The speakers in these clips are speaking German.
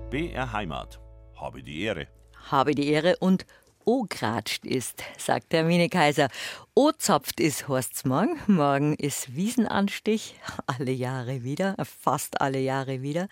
BR Heimat. Habe die Ehre. Habe die Ehre und O gratscht ist, sagt der Hermine Kaiser. O zapft ist, heißt's morgen. Morgen ist Wiesenanstich, alle Jahre wieder, fast alle Jahre wieder.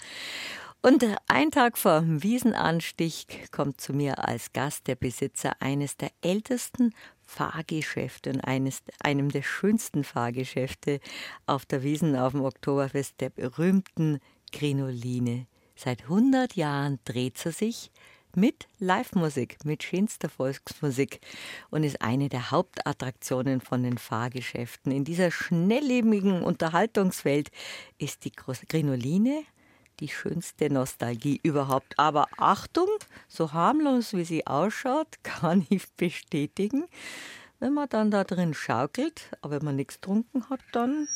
Und ein Tag vor dem Wiesenanstich kommt zu mir als Gast der Besitzer eines der ältesten Fahrgeschäfte und einem der schönsten Fahrgeschäfte auf der Wiesn auf dem Oktoberfest, der berühmten Grinoline. Seit 100 Jahren dreht sie sich mit Live-Musik, mit schönster Volksmusik und ist eine der Hauptattraktionen von den Fahrgeschäften. In dieser schnelllebigen Unterhaltungswelt ist die Grinoline die schönste Nostalgie überhaupt. Aber Achtung, so harmlos wie sie ausschaut, kann ich bestätigen, wenn man dann da drin schaukelt, aber wenn man nichts getrunken hat,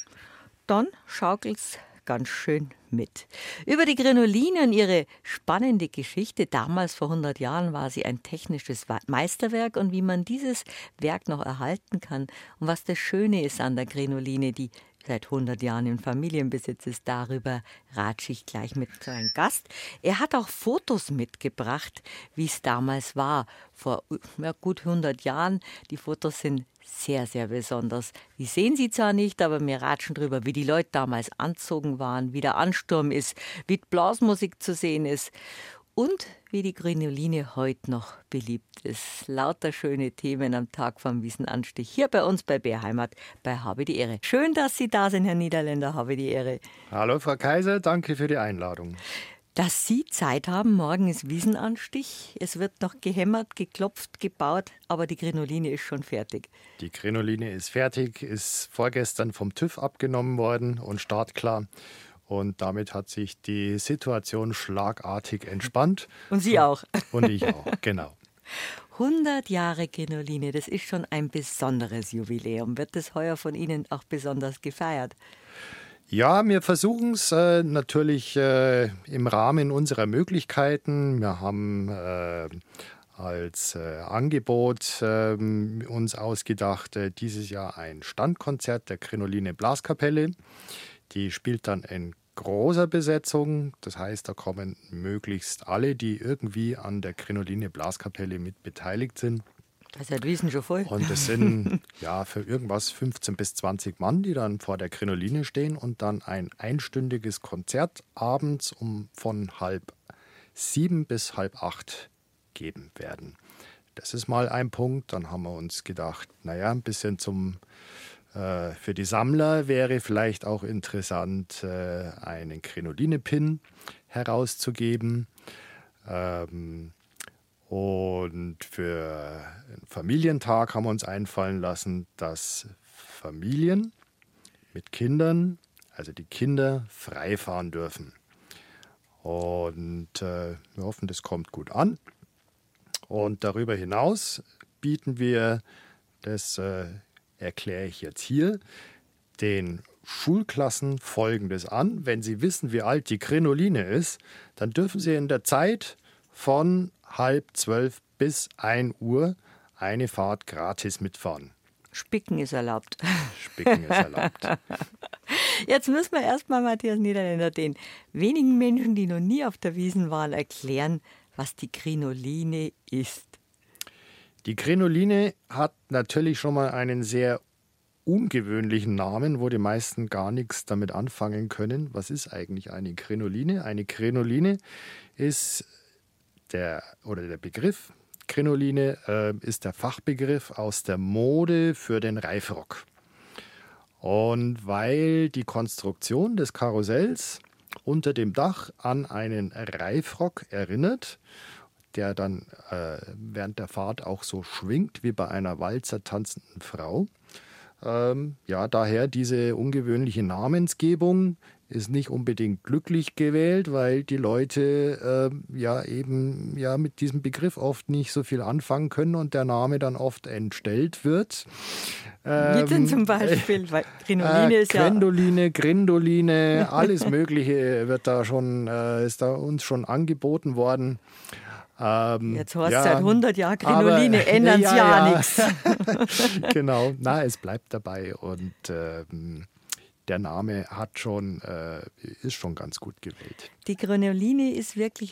dann schaukelt es ganz schön mit. Über die Grinoline und ihre spannende Geschichte. Damals, vor 100 Jahren, war sie ein technisches Meisterwerk und wie man dieses Werk noch erhalten kann und was das Schöne ist an der Grinoline, die seit 100 Jahren im Familienbesitz ist, darüber ratsche ich gleich mit seinem Gast. Er hat auch Fotos mitgebracht, wie es damals war, vor gut 100 Jahren. Die Fotos sind sehr, sehr besonders. Die sehen Sie zwar nicht, aber wir ratschen drüber, wie die Leute damals anzogen waren, wie der Ansturm ist, wie die Blasmusik zu sehen ist und wie die Grinoline heute noch beliebt ist. Lauter schöne Themen am Tag vom Wiesenanstich hier bei uns bei BR Heimat bei Habe die Ehre. Schön, dass Sie da sind, Herr Niederländer, habe die Ehre. Hallo Frau Kaiser, danke für die Einladung. Dass Sie Zeit haben, morgen ist Wiesenanstich. Es wird noch gehämmert, geklopft, gebaut, aber die Grinoline ist schon fertig. Die Grinoline ist fertig, ist vorgestern vom TÜV abgenommen worden und startklar. Und damit hat sich die Situation schlagartig entspannt. Und Sie auch. Und ich auch, genau. 100 Jahre Grinoline, das ist schon ein besonderes Jubiläum. Wird das heuer von Ihnen auch besonders gefeiert? Ja, wir versuchen es natürlich im Rahmen unserer Möglichkeiten. Wir haben als Angebot uns ausgedacht, dieses Jahr ein Standkonzert der Grinoline Blaskapelle. Die spielt dann in großer Besetzung. Das heißt, da kommen möglichst alle, die irgendwie an der Grinoline Blaskapelle mit beteiligt sind. Das ist ja Wiesn schon voll. Und es sind ja für irgendwas 15 bis 20 Mann, die dann vor der Grinoline stehen und dann ein einstündiges Konzert abends von 6:30 bis 7:30 geben werden. Das ist mal ein Punkt. Dann haben wir uns gedacht, naja, ein bisschen für die Sammler wäre vielleicht auch interessant, einen Grinoline-Pin herauszugeben. Und für einen Familientag haben wir uns einfallen lassen, dass Familien mit Kindern, also die Kinder, frei fahren dürfen. Und wir hoffen, das kommt gut an. Und darüber hinaus bieten wir, das erkläre ich jetzt hier, den Schulklassen Folgendes an. Wenn sie wissen, wie alt die Grinoline ist, dann dürfen sie in der Zeit von 11:30 bis 1 Uhr eine Fahrt gratis mitfahren. Spicken ist erlaubt. Spicken ist erlaubt. Jetzt müssen wir erstmal, Matthias Niederländer, den wenigen Menschen, die noch nie auf der Wiesn waren, erklären, was die Grinoline ist. Die Grinoline hat natürlich schon mal einen sehr ungewöhnlichen Namen, wo die meisten gar nichts damit anfangen können. Was ist eigentlich eine Grinoline? Eine Grinoline ist der Begriff Grinoline ist der Fachbegriff aus der Mode für den Reifrock. Und weil die Konstruktion des Karussells unter dem Dach an einen Reifrock erinnert, der dann während der Fahrt auch so schwingt wie bei einer Walzer tanzenden Frau. Daher diese ungewöhnliche Namensgebung ist nicht unbedingt glücklich gewählt, weil die Leute mit diesem Begriff oft nicht so viel anfangen können und der Name dann oft entstellt wird. Wie denn zum Beispiel? Weil Grinoline ist Gwendoline, Grindoline, alles Mögliche ist da uns schon angeboten worden. Jetzt heißt es seit 100 Jahren Grinoline, ändern sie ja nichts. Genau, es bleibt dabei und der Name ist schon ganz gut gewählt. Die Grinoline ist wirklich was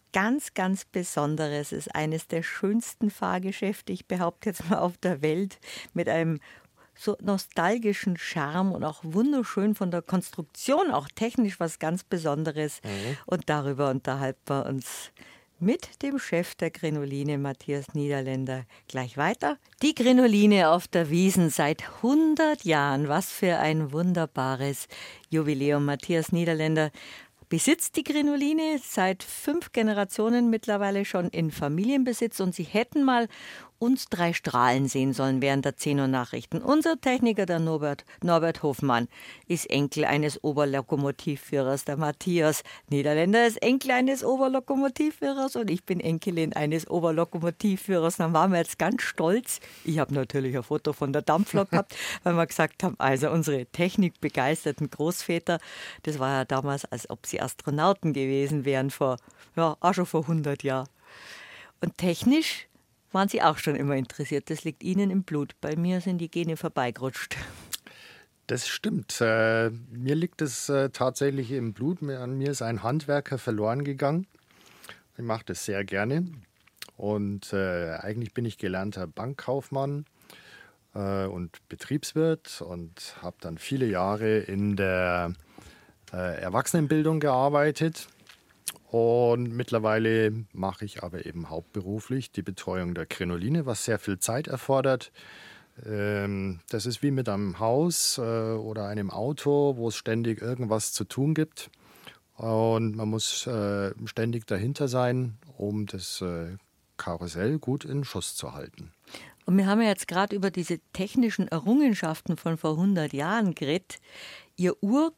ganz, ganz Besonderes. Es ist eines der schönsten Fahrgeschäfte, ich behaupte jetzt mal, auf der Welt, mit einem so nostalgischen Charme und auch wunderschön von der Konstruktion, auch technisch was ganz Besonderes. Und darüber unterhalten wir uns mit dem Chef der Krinoline, Matthias Niederländer, gleich weiter. Die Krinoline auf der Wiesn seit 100 Jahren. Was für ein wunderbares Jubiläum. Matthias Niederländer besitzt die Krinoline seit 5 Generationen mittlerweile schon in Familienbesitz. Und Sie hätten mal uns 3 strahlen sehen sollen während der 10 Uhr Nachrichten. Unser Techniker, der Norbert Hofmann, ist Enkel eines Oberlokomotivführers. Der Matthias Niederländer ist Enkel eines Oberlokomotivführers und ich bin Enkelin eines Oberlokomotivführers. Dann waren wir jetzt ganz stolz. Ich habe natürlich ein Foto von der Dampflok gehabt, weil wir gesagt haben, also unsere technikbegeisterten Großväter, das war ja damals, als ob sie Astronauten gewesen wären, auch schon vor 100 Jahren. Und technisch waren Sie auch schon immer interessiert. Das liegt Ihnen im Blut. Bei mir sind die Gene vorbeigerutscht. Das stimmt. Mir liegt es tatsächlich im Blut. An mir ist ein Handwerker verloren gegangen. Ich mache das sehr gerne. Und eigentlich bin ich gelernter Bankkaufmann und Betriebswirt und habe dann viele Jahre in der Erwachsenenbildung gearbeitet. Und mittlerweile mache ich aber eben hauptberuflich die Betreuung der Krinoline, was sehr viel Zeit erfordert. Das ist wie mit einem Haus oder einem Auto, wo es ständig irgendwas zu tun gibt. Und man muss ständig dahinter sein, um das Karussell gut in Schuss zu halten. Und wir haben ja jetzt gerade über diese technischen Errungenschaften von vor 100 Jahren geredet. Ihr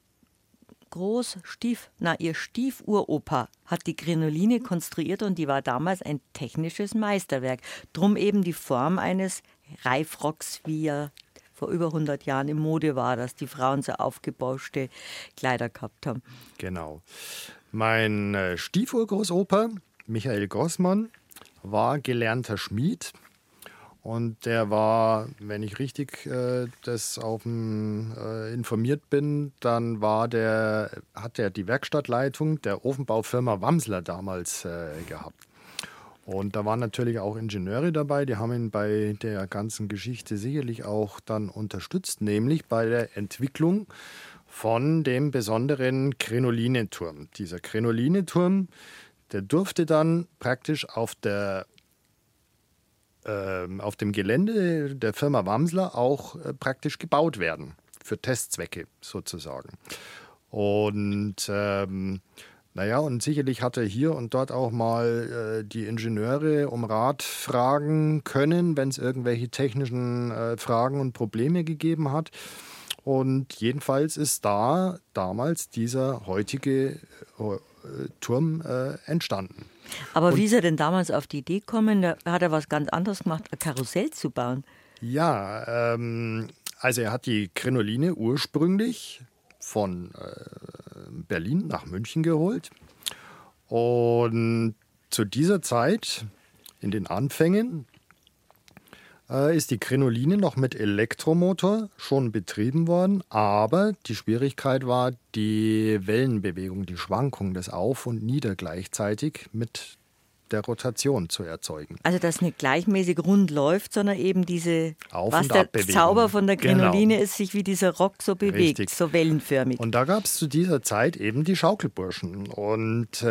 Ihr Stiefuropa hat die Krinoline konstruiert und die war damals ein technisches Meisterwerk. Drum eben die Form eines Reifrocks, wie er vor über 100 Jahren in Mode war, dass die Frauen so aufgebauschte Kleider gehabt haben. Genau. Mein Stiefurgroßopa, Michael Grossmann, war gelernter Schmied. Und der war, wenn ich richtig informiert bin, dann hat er die Werkstattleitung der Ofenbaufirma Wamsler damals gehabt. Und da waren natürlich auch Ingenieure dabei, die haben ihn bei der ganzen Geschichte sicherlich auch dann unterstützt, nämlich bei der Entwicklung von dem besonderen Krinolinenturm. Dieser Krinolinenturm, der durfte dann praktisch auf dem Gelände der Firma Wamsler auch praktisch gebaut werden, für Testzwecke sozusagen. Und und sicherlich hat er hier und dort auch mal die Ingenieure um Rat fragen können, wenn es irgendwelche technischen Fragen und Probleme gegeben hat. Und jedenfalls ist da damals dieser heutige Turm entstanden. Aber wie ist er denn damals auf die Idee gekommen? Da hat er was ganz anderes gemacht, ein Karussell zu bauen. Ja, also er hat die Krinoline ursprünglich von Berlin nach München geholt. Und zu dieser Zeit, in den Anfängen, ist die Krinoline noch mit Elektromotor schon betrieben worden, aber die Schwierigkeit war die Wellenbewegung, die Schwankung, das Auf und Nieder gleichzeitig mit der Rotation zu erzeugen. Also dass nicht gleichmäßig rund läuft, sondern eben diese, Auf- was und der Abbewegung. Zauber von der Krinoline Genau. ist, sich wie dieser Rock so bewegt, Richtig. so wellenförmig. Und da gab es zu dieser Zeit eben die Schaukelburschen. Und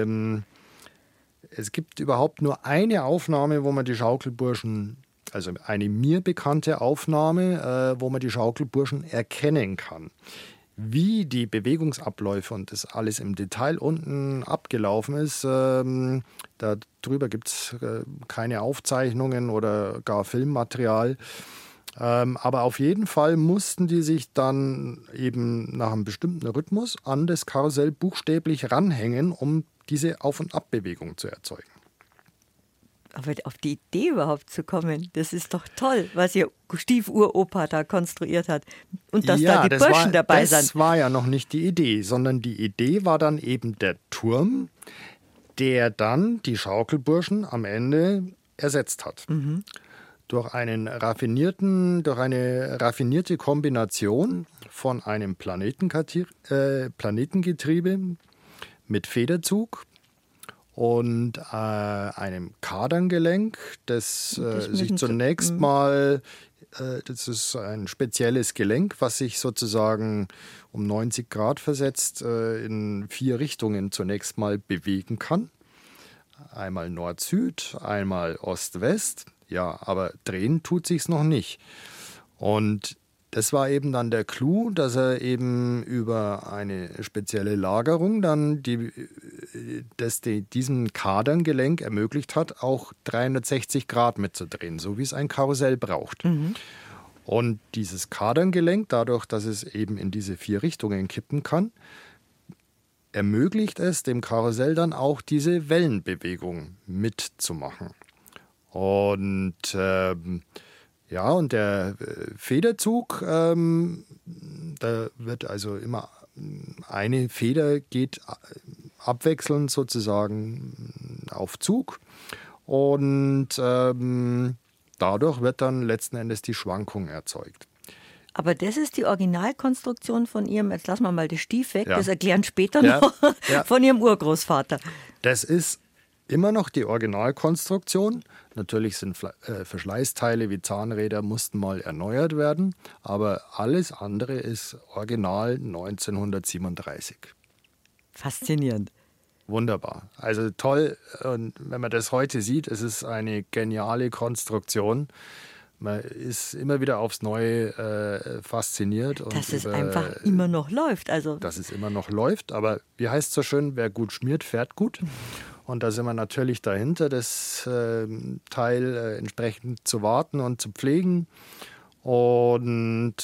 es gibt überhaupt nur eine Aufnahme, wo man die Schaukelburschen, also eine mir bekannte Aufnahme, wo man die Schaukelburschen erkennen kann. Wie die Bewegungsabläufe und das alles im Detail unten abgelaufen ist, darüber gibt es keine Aufzeichnungen oder gar Filmmaterial. Aber auf jeden Fall mussten die sich dann eben nach einem bestimmten Rhythmus an das Karussell buchstäblich ranhängen, um diese Auf- und Abbewegung zu erzeugen. Aber auf die Idee überhaupt zu kommen, das ist doch toll, was Ihr Stiefuropa da konstruiert hat. Und dass da die Burschen dabei sind. Das war ja noch nicht die Idee, sondern die Idee war dann eben der Turm, der dann die Schaukelburschen am Ende ersetzt hat. Mhm. Durch eine raffinierte Kombination von einem Planetengetriebe mit Federzug und einem Kardangelenk, das sich zunächst mal, das ist ein spezielles Gelenk, was sich sozusagen um 90 Grad versetzt in 4 Richtungen zunächst mal bewegen kann. Einmal Nord-Süd, einmal Ost-West. Ja, aber drehen tut sich's noch nicht. Und das war eben dann der Clou, dass er eben über eine spezielle Lagerung dann diesem Kardangelenk ermöglicht hat, auch 360 Grad mitzudrehen, so wie es ein Karussell braucht. Und dieses Kardangelenk, dadurch, dass es eben in diese 4 Richtungen kippen kann, ermöglicht es dem Karussell dann auch diese Wellenbewegung mitzumachen. Und und der Federzug, da wird also immer eine Feder geht abwechselnd sozusagen auf Zug und dadurch wird dann letzten Endes die Schwankung erzeugt. Aber das ist die Originalkonstruktion von Ihrem, jetzt lassen wir mal das Stief weg, das erklären später noch, von Ihrem Urgroßvater. Das ist immer noch die Originalkonstruktion. Natürlich sind Verschleißteile wie Zahnräder mussten mal erneuert werden, aber alles andere ist original 1937. Faszinierend. Wunderbar. Also toll. Und wenn man das heute sieht, es ist eine geniale Konstruktion. Man ist immer wieder aufs Neue fasziniert. Dass es einfach immer noch läuft. Dass es immer noch läuft, aber wie heißt es so schön, wer gut schmiert, fährt gut. Und da sind wir natürlich dahinter, das Teil entsprechend zu warten und zu pflegen. Und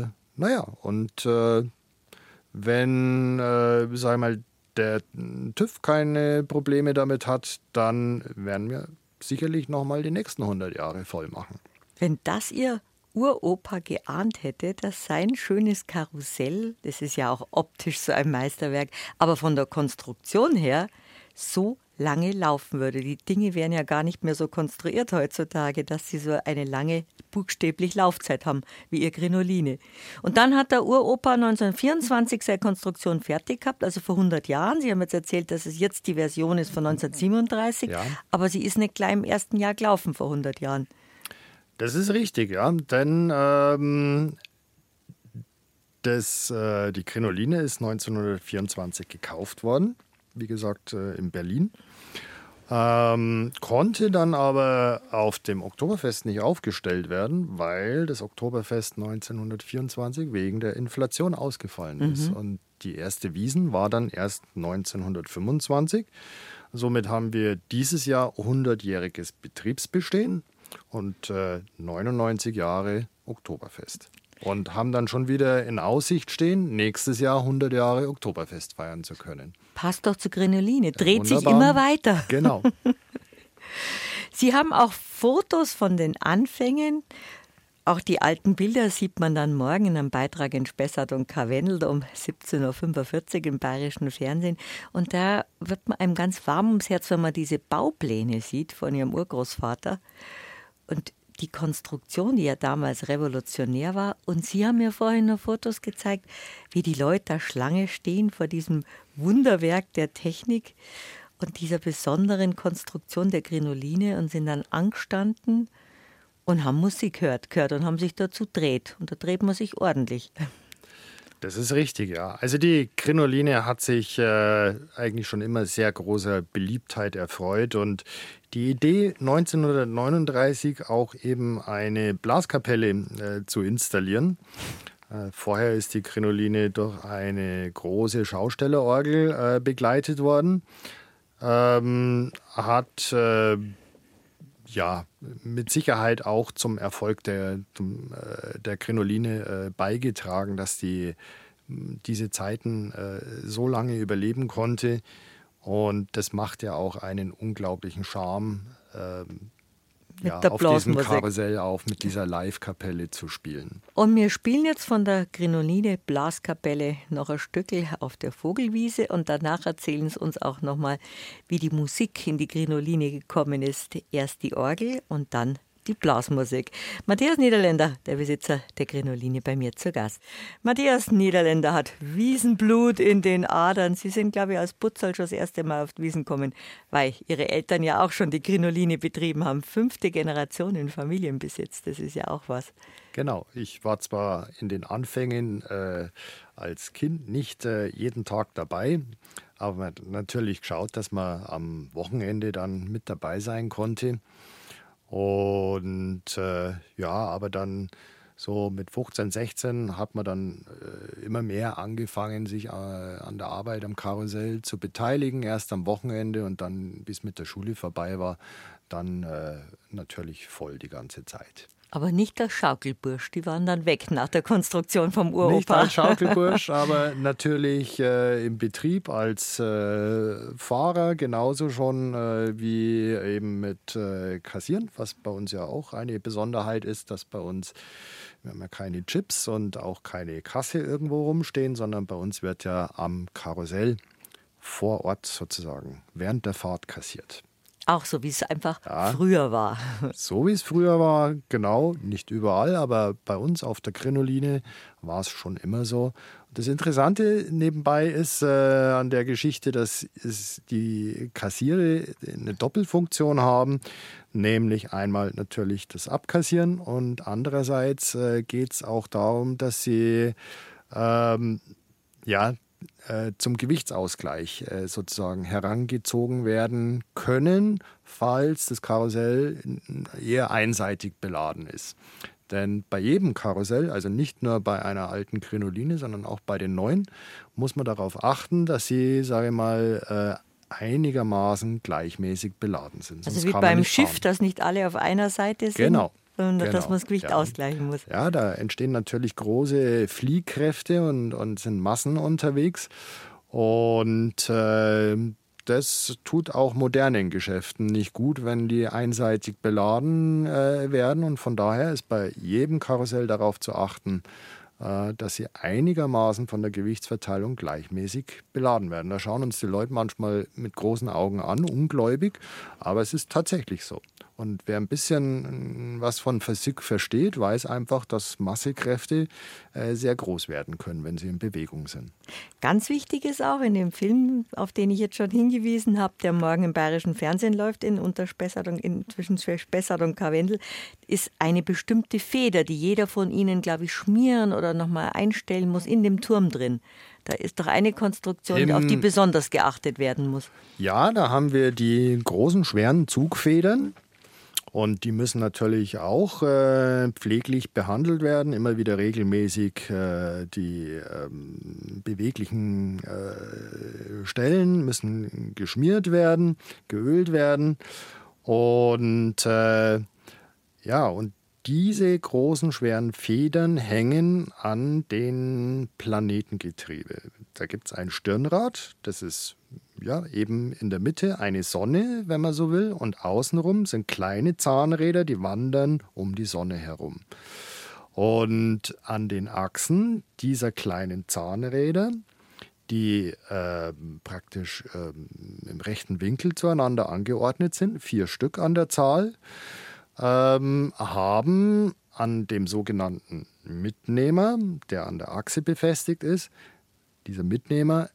wenn, sagen wir mal, der TÜV keine Probleme damit hat, dann werden wir sicherlich nochmal die nächsten 100 Jahre voll machen. Wenn das Ihr Uropa geahnt hätte, dass sein schönes Karussell, das ist ja auch optisch so ein Meisterwerk, aber von der Konstruktion her so lange laufen würde. Die Dinge wären ja gar nicht mehr so konstruiert heutzutage, dass sie so eine lange buchstäblich Laufzeit haben, wie ihr Crinoline. Und dann hat der Uropa 1924 seine Konstruktion fertig gehabt, also vor 100 Jahren. Sie haben jetzt erzählt, dass es jetzt die Version ist von 1937, aber sie ist nicht gleich im ersten Jahr gelaufen vor 100 Jahren. Das ist richtig, ja, denn die Crinoline ist 1924 gekauft worden, wie gesagt in Berlin, konnte dann aber auf dem Oktoberfest nicht aufgestellt werden, weil das Oktoberfest 1924 wegen der Inflation ausgefallen ist. Und die erste Wiesn war dann erst 1925. Somit haben wir dieses Jahr 100-jähriges Betriebsbestehen und 99 Jahre Oktoberfest. Und haben dann schon wieder in Aussicht stehen, nächstes Jahr 100 Jahre Oktoberfest feiern zu können. Passt doch zu Crinoline, dreht sich immer weiter. Genau. Sie haben auch Fotos von den Anfängen. Auch die alten Bilder sieht man dann morgen in einem Beitrag in Spessart und Karwendel um 17.45 Uhr im Bayerischen Fernsehen. Und da wird man einem ganz warm ums Herz, wenn man diese Baupläne sieht von Ihrem Urgroßvater. Und die Konstruktion, die ja damals revolutionär war. Und Sie haben mir vorhin noch Fotos gezeigt, wie die Leute da Schlange stehen vor diesem Wunderwerk der Technik und dieser besonderen Konstruktion der Crinoline und sind dann angestanden und haben Musik gehört und haben sich dazu gedreht. Und da dreht man sich ordentlich. Das ist richtig, ja. Also die Crinoline hat sich eigentlich schon immer sehr großer Beliebtheit erfreut und die Idee 1939 auch eben eine Blaskapelle zu installieren. Vorher ist die Crinoline durch eine große Schaustellerorgel begleitet worden. Hat mit Sicherheit auch zum Erfolg der Crinoline beigetragen, dass diese Zeiten so lange überleben konnte. Und das macht ja auch einen unglaublichen Charme, auf diesem Karussell mit dieser Live-Kapelle zu spielen. Und wir spielen jetzt von der Crinoline Blaskapelle noch ein Stückel auf der Vogelwiese und danach erzählen Sie uns auch nochmal, wie die Musik in die Crinoline gekommen ist. Erst die Orgel und dann die Blasmusik. Matthias Niederländer, der Besitzer der Krinoline, bei mir zu Gast. Matthias Niederländer hat Wiesenblut in den Adern. Sie sind, glaube ich, als Putzerl schon das erste Mal auf die Wiesen gekommen, weil Ihre Eltern ja auch schon die Krinoline betrieben haben. 5. Generation in Familienbesitz, das ist ja auch was. Genau, ich war zwar in den Anfängen als Kind nicht jeden Tag dabei, aber man hat natürlich geschaut, dass man am Wochenende dann mit dabei sein konnte. Und aber dann so mit 15, 16 hat man dann immer mehr angefangen, sich an der Arbeit am Karussell zu beteiligen. Erst am Wochenende und dann, bis mit der Schule vorbei war, dann natürlich voll die ganze Zeit. Aber nicht als Schaukelbursch, die waren dann weg nach der Konstruktion vom Uropa. Nicht als Schaukelbursch, aber natürlich im Betrieb als Fahrer genauso schon wie eben mit Kassieren, was bei uns ja auch eine Besonderheit ist, dass bei uns, wir haben ja keine Chips und auch keine Kasse irgendwo rumstehen, sondern bei uns wird ja am Karussell vor Ort sozusagen während der Fahrt kassiert. Auch so, wie es einfach früher war. So wie es früher war, genau, nicht überall, aber bei uns auf der Krinoline war es schon immer so. Das Interessante nebenbei ist an der Geschichte, dass die Kassiere eine Doppelfunktion haben, nämlich einmal natürlich das Abkassieren und andererseits geht es auch darum, dass sie zum Gewichtsausgleich sozusagen herangezogen werden können, falls das Karussell eher einseitig beladen ist. Denn bei jedem Karussell, also nicht nur bei einer alten Krinoline, sondern auch bei den neuen, muss man darauf achten, dass sie, sage ich mal, einigermaßen gleichmäßig beladen sind. Also wie beim Schiff, dass nicht alle auf einer Seite sind. Genau. Sondern dass man das Gewicht ausgleichen muss. Ja, da entstehen natürlich große Fliehkräfte und sind Massen unterwegs. Und das tut auch modernen Geschäften nicht gut, wenn die einseitig beladen werden. Und von daher ist bei jedem Karussell darauf zu achten, dass sie einigermaßen von der Gewichtsverteilung gleichmäßig beladen werden. Da schauen uns die Leute manchmal mit großen Augen an, ungläubig, aber es ist tatsächlich so. Und wer ein bisschen was von Physik versteht, weiß einfach, dass Massekräfte sehr groß werden können, wenn sie in Bewegung sind. Ganz wichtig ist auch in dem Film, auf den ich jetzt schon hingewiesen habe, der morgen im Bayerischen Fernsehen läuft, zwischen Spessart und Karwendel, ist eine bestimmte Feder, die jeder von Ihnen, glaube ich, schmieren oder nochmal einstellen muss in dem Turm drin. Da ist doch eine Konstruktion, auf die besonders geachtet werden muss. Ja, da haben wir die großen, schweren Zugfedern. Und die müssen natürlich auch pfleglich behandelt werden, immer wieder regelmäßig die beweglichen Stellen müssen geschmiert werden, geölt werden. Und und diese großen, schweren Federn hängen an den Planetengetriebe. Da gibt es ein Stirnrad, das ist eben in der Mitte eine Sonne, wenn man so will, und außenrum sind kleine Zahnräder, die wandern um die Sonne herum. Und an den Achsen dieser kleinen Zahnräder, die praktisch im rechten Winkel zueinander angeordnet sind, 4 Stück an der Zahl, haben an dem sogenannten Mitnehmer, der an der Achse befestigt ist, dieser Mitnehmer,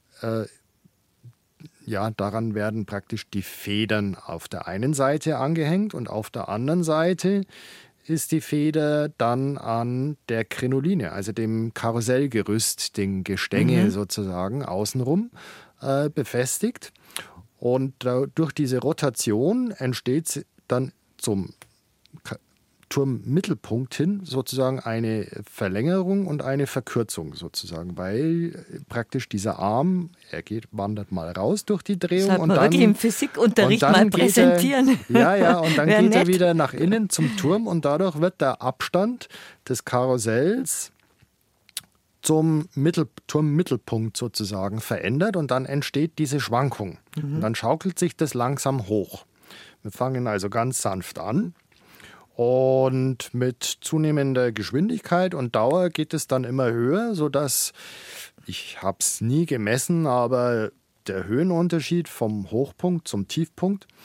daran werden praktisch die Federn auf der einen Seite angehängt und auf der anderen Seite ist die Feder dann an der Krinoline, also dem Karussellgerüst, den Gestänge sozusagen außenrum befestigt. Und durch diese Rotation entsteht dann zum Turmmittelpunkt hin sozusagen eine Verlängerung und eine Verkürzung sozusagen, weil praktisch dieser Arm, wandert mal raus durch die Drehung. Das hat man wirklich im Physikunterricht mal präsentieren. Und dann geht er wieder nach innen zum Turm und dadurch wird der Abstand des Karussells zum Turmmittelpunkt sozusagen verändert und dann entsteht diese Schwankung. Und dann schaukelt sich das langsam hoch. Wir fangen also ganz sanft an. Und mit zunehmender Geschwindigkeit und Dauer geht es dann immer höher, sodass, ich habe es nie gemessen, aber der Höhenunterschied vom Hochpunkt zum Tiefpunkt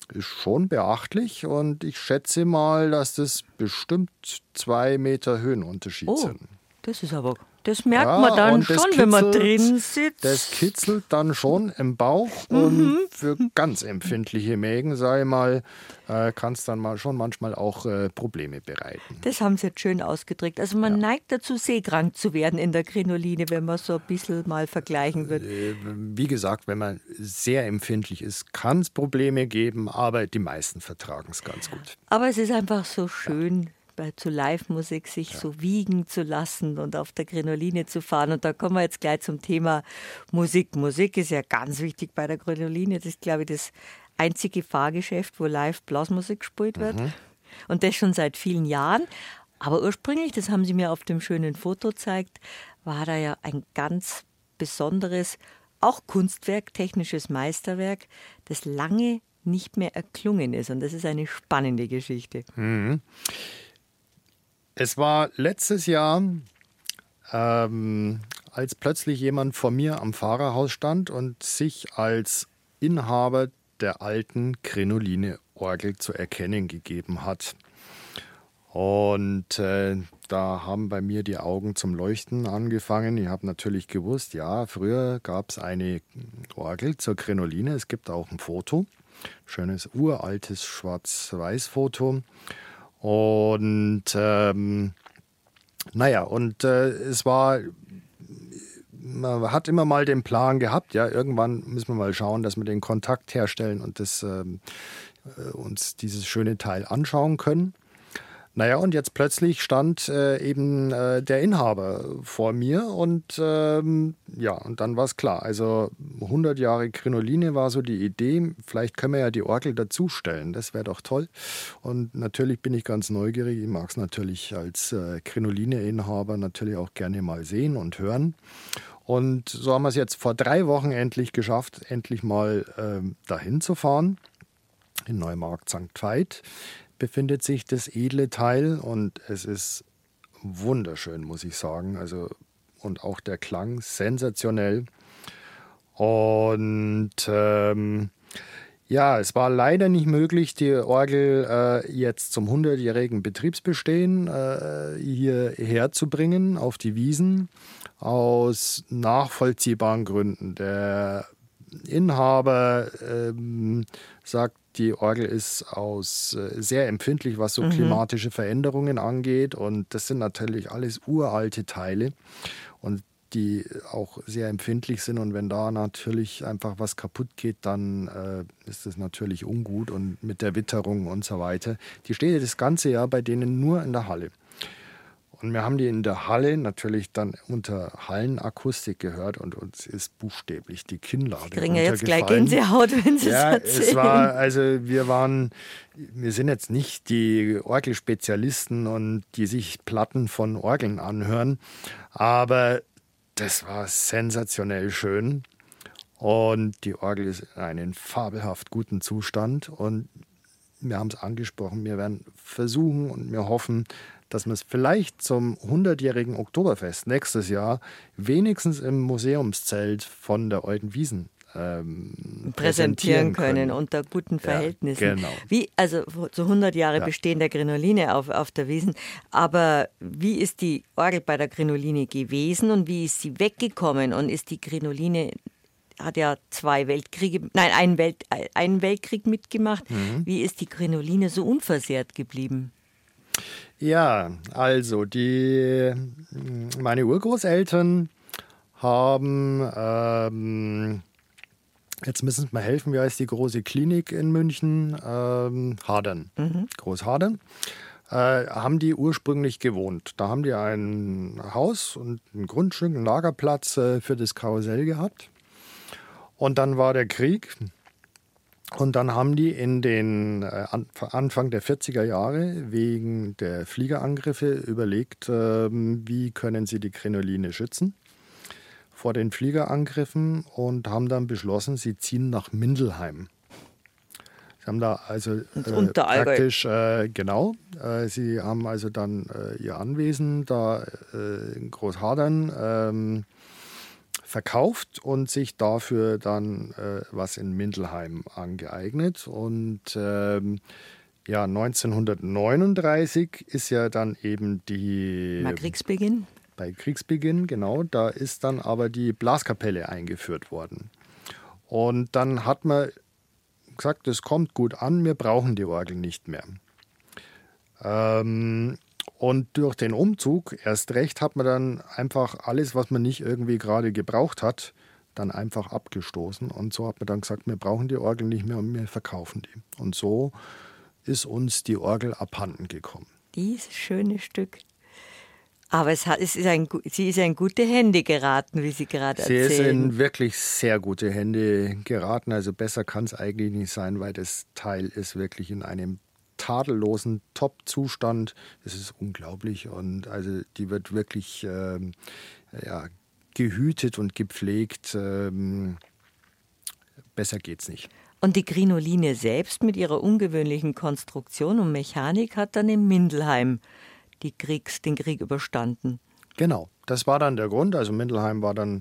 ist schon beachtlich und ich schätze mal, dass das bestimmt 2 Meter Höhenunterschied sind. Das merkt man dann schon, wenn man drin sitzt. Das kitzelt dann schon im Bauch und für ganz empfindliche Mägen, sage ich mal, kann es dann mal schon manchmal auch Probleme bereiten. Das haben Sie jetzt schön ausgedrückt. Also man neigt dazu, seekrank zu werden in der Krinoline, wenn man so ein bisschen mal vergleichen wird. Wie gesagt, wenn man sehr empfindlich ist, kann es Probleme geben, aber die meisten vertragen es ganz gut. Aber es ist einfach so schön, zu Live-Musik sich so wiegen zu lassen und auf der Krinoline zu fahren. Und da kommen wir jetzt gleich zum Thema Musik. Musik ist ja ganz wichtig bei der Krinoline. Das ist, glaube ich, das einzige Fahrgeschäft, wo live Blasmusik gespielt wird. Und das schon seit vielen Jahren. Aber ursprünglich, das haben Sie mir auf dem schönen Foto gezeigt, war da ja ein ganz besonderes, auch Kunstwerk, technisches Meisterwerk, das lange nicht mehr erklungen ist. Und das ist eine spannende Geschichte. Es war letztes Jahr, als plötzlich jemand vor mir am Fahrerhaus stand und sich als Inhaber der alten Krinoline-Orgel zu erkennen gegeben hat. Und da haben bei mir die Augen zum Leuchten angefangen. Ich habe natürlich gewusst, ja, früher gab es eine Orgel zur Krinoline. Es gibt auch ein Foto, schönes uraltes Schwarz-Weiß-Foto. Und es war, man hat immer mal den Plan gehabt, ja, irgendwann müssen wir mal schauen, dass wir den Kontakt herstellen und uns dieses schöne Teil anschauen können. Naja, und jetzt plötzlich stand eben der Inhaber vor mir und und dann war es klar. Also 100 Jahre Krinoline war so die Idee, vielleicht können wir ja die Orgel dazustellen, das wäre doch toll. Und natürlich bin ich ganz neugierig, ich mag es natürlich als Krinoline-Inhaber natürlich auch gerne mal sehen und hören. Und so haben wir es jetzt vor 3 Wochen endlich geschafft, endlich mal dahin zu fahren, in Neumarkt St. Veit. Befindet sich das edle Teil und es ist wunderschön, muss ich sagen. Also, und auch der Klang sensationell. Und es war leider nicht möglich, die Orgel jetzt zum 100-jährigen Betriebsbestehen hierher zu bringen auf die Wiesn aus nachvollziehbaren Gründen. Der Inhaber sagt, die Orgel ist sehr empfindlich, was so klimatische Veränderungen angeht. Und das sind natürlich alles uralte Teile und die auch sehr empfindlich sind. Und wenn da natürlich einfach was kaputt geht, dann ist das natürlich ungut. Und mit der Witterung und so weiter. Die steht das ganze Jahr bei denen nur in der Halle. Und wir haben die in der Halle natürlich dann unter Hallenakustik gehört und uns ist buchstäblich die Kinnlade runtergefallen. Sie kriegen ja jetzt gleich Gänsehaut, wenn Sie es erzählen. Wir sind jetzt nicht die Orgelspezialisten und die sich Platten von Orgeln anhören, aber das war sensationell schön und die Orgel ist in einem fabelhaft guten Zustand und wir haben es angesprochen, wir werden versuchen und wir hoffen, dass wir es vielleicht zum 100-jährigen Oktoberfest nächstes Jahr wenigstens im Museumszelt von der Alten Wiesn präsentieren können unter guten Verhältnissen. Ja, genau. Also so 100 Jahre Bestehen der Krinoline auf der Wiesn. Aber wie ist die Orgel bei der Krinoline gewesen und wie ist sie weggekommen? Und ist die Krinoline, hat ja einen Weltkrieg mitgemacht. Wie ist die Krinoline so unversehrt geblieben? Ja, also meine Urgroßeltern haben, jetzt müssen Sie mir helfen, wie heißt die große Klinik in München? Hadern, Großhadern, haben die ursprünglich gewohnt. Da haben die ein Haus und ein Grundstück, einen Lagerplatz für das Karussell gehabt. Und dann war der Krieg. Und dann haben die in den Anfang der 40er Jahre wegen der Fliegerangriffe überlegt, wie können sie die Krinoline schützen vor den Fliegerangriffen und haben dann beschlossen, sie ziehen nach Mindelheim. Sie haben da also praktisch, sie haben also dann ihr Anwesen da in Großhadern verkauft und sich dafür dann was in Mindelheim angeeignet. Und 1939 ist ja dann eben Mal Kriegsbeginn? Bei Kriegsbeginn, genau. Da ist dann aber die Blaskapelle eingeführt worden. Und dann hat man gesagt, es kommt gut an, wir brauchen die Orgel nicht mehr. Und durch den Umzug, erst recht, hat man dann einfach alles, was man nicht irgendwie gerade gebraucht hat, dann einfach abgestoßen. Und so hat man dann gesagt, wir brauchen die Orgel nicht mehr und wir verkaufen die. Und so ist uns die Orgel abhanden gekommen. Dieses schöne Stück. Aber sie ist ja in gute Hände geraten, wie Sie gerade erzählen. Sie ist in wirklich sehr gute Hände geraten. Also besser kann es eigentlich nicht sein, weil das Teil ist wirklich in einem tadellosen Top-Zustand. Es ist unglaublich und also die wird wirklich gehütet und gepflegt. Besser geht's nicht. Und die Krinoline selbst mit ihrer ungewöhnlichen Konstruktion und Mechanik hat dann in Mindelheim den Krieg überstanden. Genau, das war dann der Grund. Also Mindelheim war dann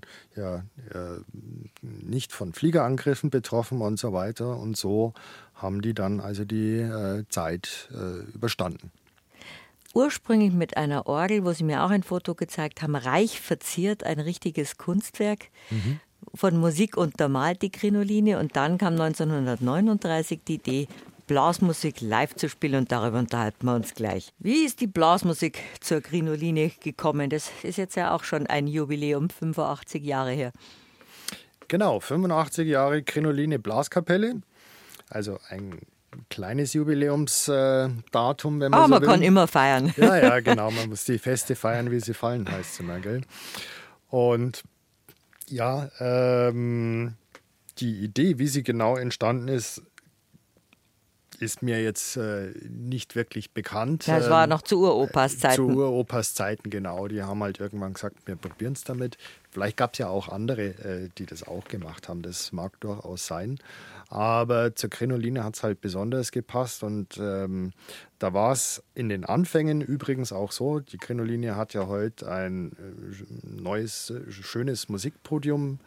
nicht von Fliegerangriffen betroffen und so weiter. Und so haben die dann also die Zeit überstanden. Ursprünglich mit einer Orgel, wo Sie mir auch ein Foto gezeigt haben, reich verziert, ein richtiges Kunstwerk. Von Musik untermalt die Krinoline. Und dann kam 1939 die Idee, Blasmusik live zu spielen und darüber unterhalten wir uns gleich. Wie ist die Blasmusik zur Krinoline gekommen? Das ist jetzt ja auch schon ein Jubiläum, 85 Jahre her. Genau, 85 Jahre Krinoline Blaskapelle. Also ein kleines Jubiläumsdatum, wenn man so will. Aber man kann immer feiern. Ja, genau. Man muss die Feste feiern, wie sie fallen, heißt es immer, gell? Und ja, die Idee, wie sie genau entstanden ist mir jetzt nicht wirklich bekannt. Ja, es war noch zu Uropas Zeiten. Zu Uropas Zeiten, genau. Die haben halt irgendwann gesagt, wir probieren es damit. Vielleicht gab es ja auch andere, die das auch gemacht haben. Das mag durchaus sein. Aber zur Krinoline hat es halt besonders gepasst. Und da war es in den Anfängen übrigens auch so. Die Krinoline hat ja heute ein neues, schönes Musikpodium.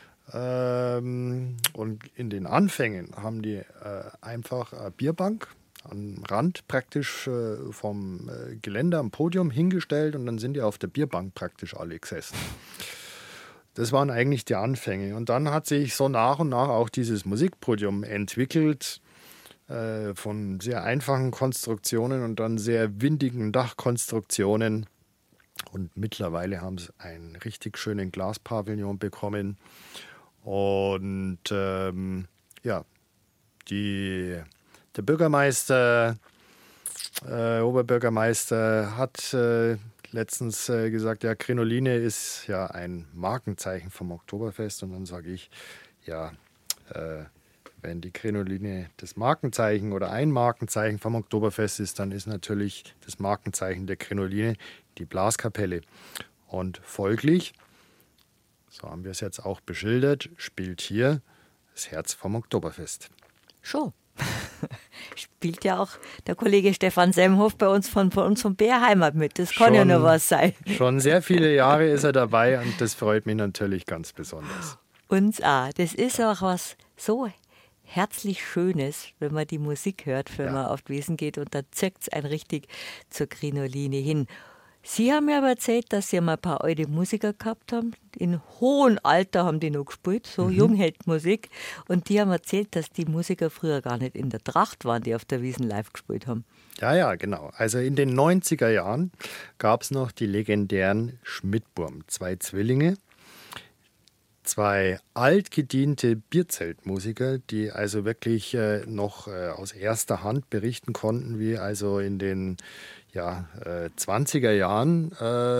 Und in den Anfängen haben die einfach eine Bierbank am Rand praktisch vom Geländer am Podium hingestellt und dann sind die auf der Bierbank praktisch alle gesessen. Das waren eigentlich die Anfänge. Und dann hat sich so nach und nach auch dieses Musikpodium entwickelt, von sehr einfachen Konstruktionen und dann sehr windigen Dachkonstruktionen. Und mittlerweile haben sie einen richtig schönen Glaspavillon bekommen. Und der Bürgermeister, Oberbürgermeister hat letztens gesagt, ja, Krinoline ist ja ein Markenzeichen vom Oktoberfest. Und dann sage ich, ja, wenn die Krinoline das Markenzeichen oder ein Markenzeichen vom Oktoberfest ist, dann ist natürlich das Markenzeichen der Krinoline die Blaskapelle. Und folglich, so haben wir es jetzt auch beschildert, spielt hier das Herz vom Oktoberfest. Schon. Spielt ja auch der Kollege Stefan Semhoff bei uns von unserem Bärheimat mit. Das kann ja nur was sein. Schon sehr viele Jahre ist er dabei und das freut mich natürlich ganz besonders. Uns auch. Das ist auch was so herzlich Schönes, wenn man die Musik hört, wenn man auf die Wiesn geht und da zirkt es einen richtig zur Krinoline hin. Sie haben mir aber erzählt, dass Sie mal ein paar alte Musiker gehabt haben. In hohem Alter haben die noch gespielt, so Jungheldmusik. Und die haben erzählt, dass die Musiker früher gar nicht in der Tracht waren, die auf der Wiesn live gespielt haben. Ja, genau. Also in den 90er Jahren gab es noch die legendären Schmidtburm, 2 Zwillinge. 2 altgediente Bierzeltmusiker, die also wirklich noch aus erster Hand berichten konnten, wie also in den 20er Jahren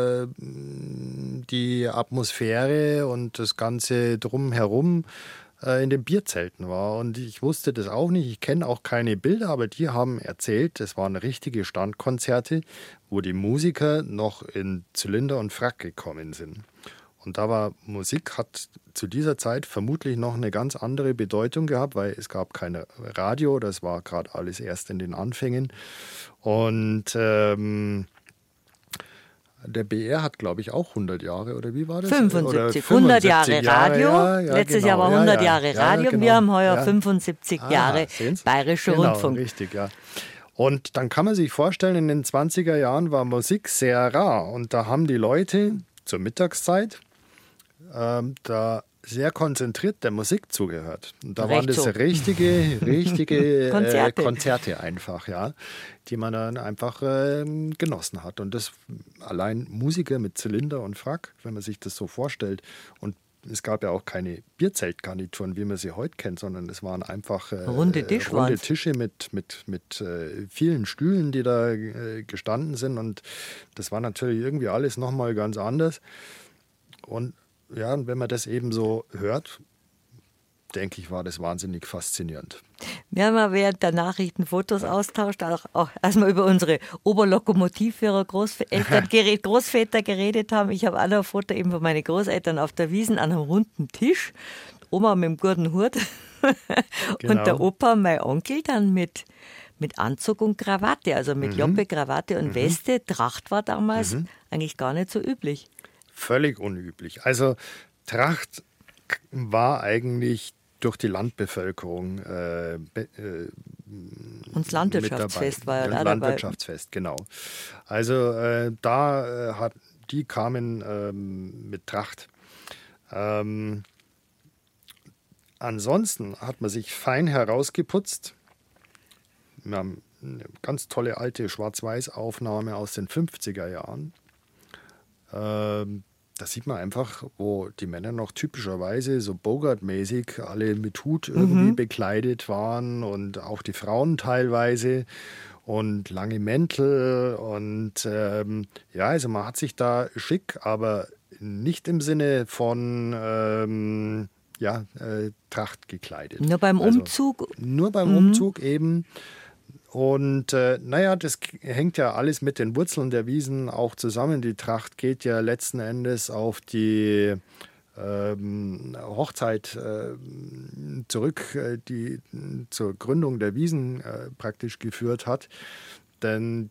die Atmosphäre und das Ganze drumherum in den Bierzelten war. Und ich wusste das auch nicht, ich kenne auch keine Bilder, aber die haben erzählt, es waren richtige Standkonzerte, wo die Musiker noch in Zylinder und Frack gekommen sind. Und da war Musik, hat zu dieser Zeit vermutlich noch eine ganz andere Bedeutung gehabt, weil es gab kein Radio, das war gerade alles erst in den Anfängen. Und Der BR hat, glaube ich, auch 100 Jahre, oder wie war das? 75, 100 Jahre Radio. Letztes Jahr war 100 Jahre Radio. Genau. Wir haben heuer 75 Jahre Bayerischer Rundfunk. Richtig, ja. Und dann kann man sich vorstellen, in den 20er Jahren war Musik sehr rar. Und da haben die Leute zur Mittagszeit da sehr konzentriert der Musik zugehört. Und da waren das richtige Konzerte einfach, ja, die man dann einfach genossen hat. Und das allein Musiker mit Zylinder und Frack, wenn man sich das so vorstellt. Und es gab ja auch keine Bierzeltgarnituren, wie man sie heute kennt, sondern es waren einfach runde Tische mit vielen Stühlen, die da gestanden sind. Und das war natürlich irgendwie alles nochmal ganz anders. Und ja, und wenn man das eben so hört, denke ich, war das wahnsinnig faszinierend. Wir haben ja während der Nachrichten Fotos austauscht, auch als wir über unsere Oberlokomotivführer Großväter geredet haben. Ich habe auch noch ein Foto eben von meinen Großeltern auf der Wiesn an einem runden Tisch. Oma mit dem guten Hut und der Opa, mein Onkel, dann mit Anzug und Krawatte, also mit Joppe, Krawatte und Weste. Tracht war damals eigentlich gar nicht so üblich. Völlig unüblich. Also Tracht war eigentlich durch die Landbevölkerung und das Landwirtschaftsfest war ja da dabei. Landwirtschaftsfest, genau. Also die kamen mit Tracht. Ansonsten hat man sich fein herausgeputzt. Wir haben eine ganz tolle alte Schwarz-Weiß-Aufnahme aus den 50er Jahren. Da sieht man einfach, wo die Männer noch typischerweise so Bogart-mäßig alle mit Hut irgendwie bekleidet waren und auch die Frauen teilweise und lange Mäntel und also man hat sich da schick, aber nicht im Sinne von Tracht gekleidet. Nur beim Umzug? Nur beim Umzug eben. Und das hängt ja alles mit den Wurzeln der Wiesn auch zusammen. Die Tracht geht ja letzten Endes auf die Hochzeit zurück, die zur Gründung der Wiesn praktisch geführt hat. Denn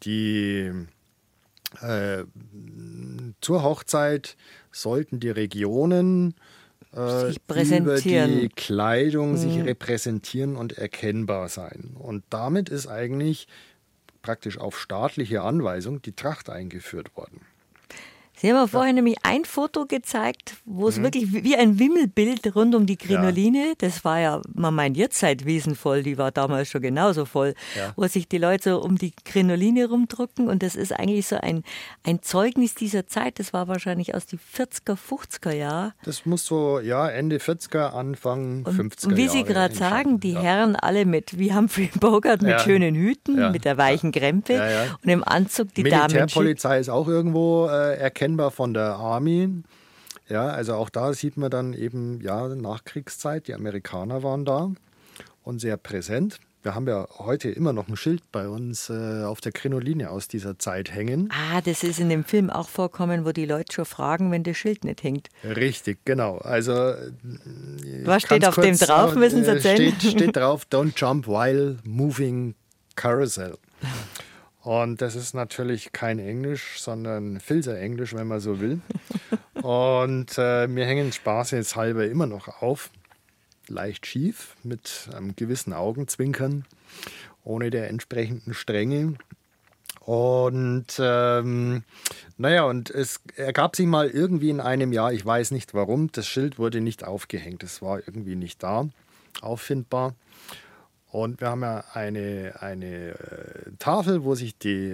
zur Hochzeit sollten die Regionen sich präsentieren. Über die Kleidung sich repräsentieren und erkennbar sein. Und damit ist eigentlich praktisch auf staatliche Anweisung die Tracht eingeführt worden. Sie haben mir vorhin nämlich ein Foto gezeigt, wo es wirklich wie ein Wimmelbild rund um die Krinoline, das war ja, man meint jetzt Wiesn voll, die war damals schon genauso voll, wo sich die Leute so um die Krinoline rumdrücken und das ist eigentlich so ein Zeugnis dieser Zeit, das war wahrscheinlich aus die 40er, 50er Jahre. Das muss so, Ende 40er, Anfang 50er Jahre. Und wie Sie gerade sagen, die Herren alle wie Humphrey Bogart mit schönen Hüten, mit der weichen Krempe und im Anzug die Damen. Militärpolizei ist auch irgendwo erkennbar von der Army. Ja, also auch da sieht man dann eben, Nachkriegszeit, die Amerikaner waren da und sehr präsent. Wir haben ja heute immer noch ein Schild bei uns auf der Krinoline aus dieser Zeit hängen. Das ist in dem Film auch vorkommen, wo die Leute schon fragen, wenn das Schild nicht hängt. Richtig, genau. Also was steht auf dem drauf, müssen Sie erzählen? Steht drauf, don't jump while moving carousel. Und das ist natürlich kein Englisch, sondern Filzer-Englisch, wenn man so will. Und wir hängen spaßeshalber immer noch auf. Leicht schief, mit einem gewissen Augenzwinkern, ohne der entsprechenden Strenge. Und und es ergab sich mal irgendwie in einem Jahr, ich weiß nicht warum, das Schild wurde nicht aufgehängt. Es war irgendwie nicht da, auffindbar. Und wir haben ja eine Tafel, wo sich die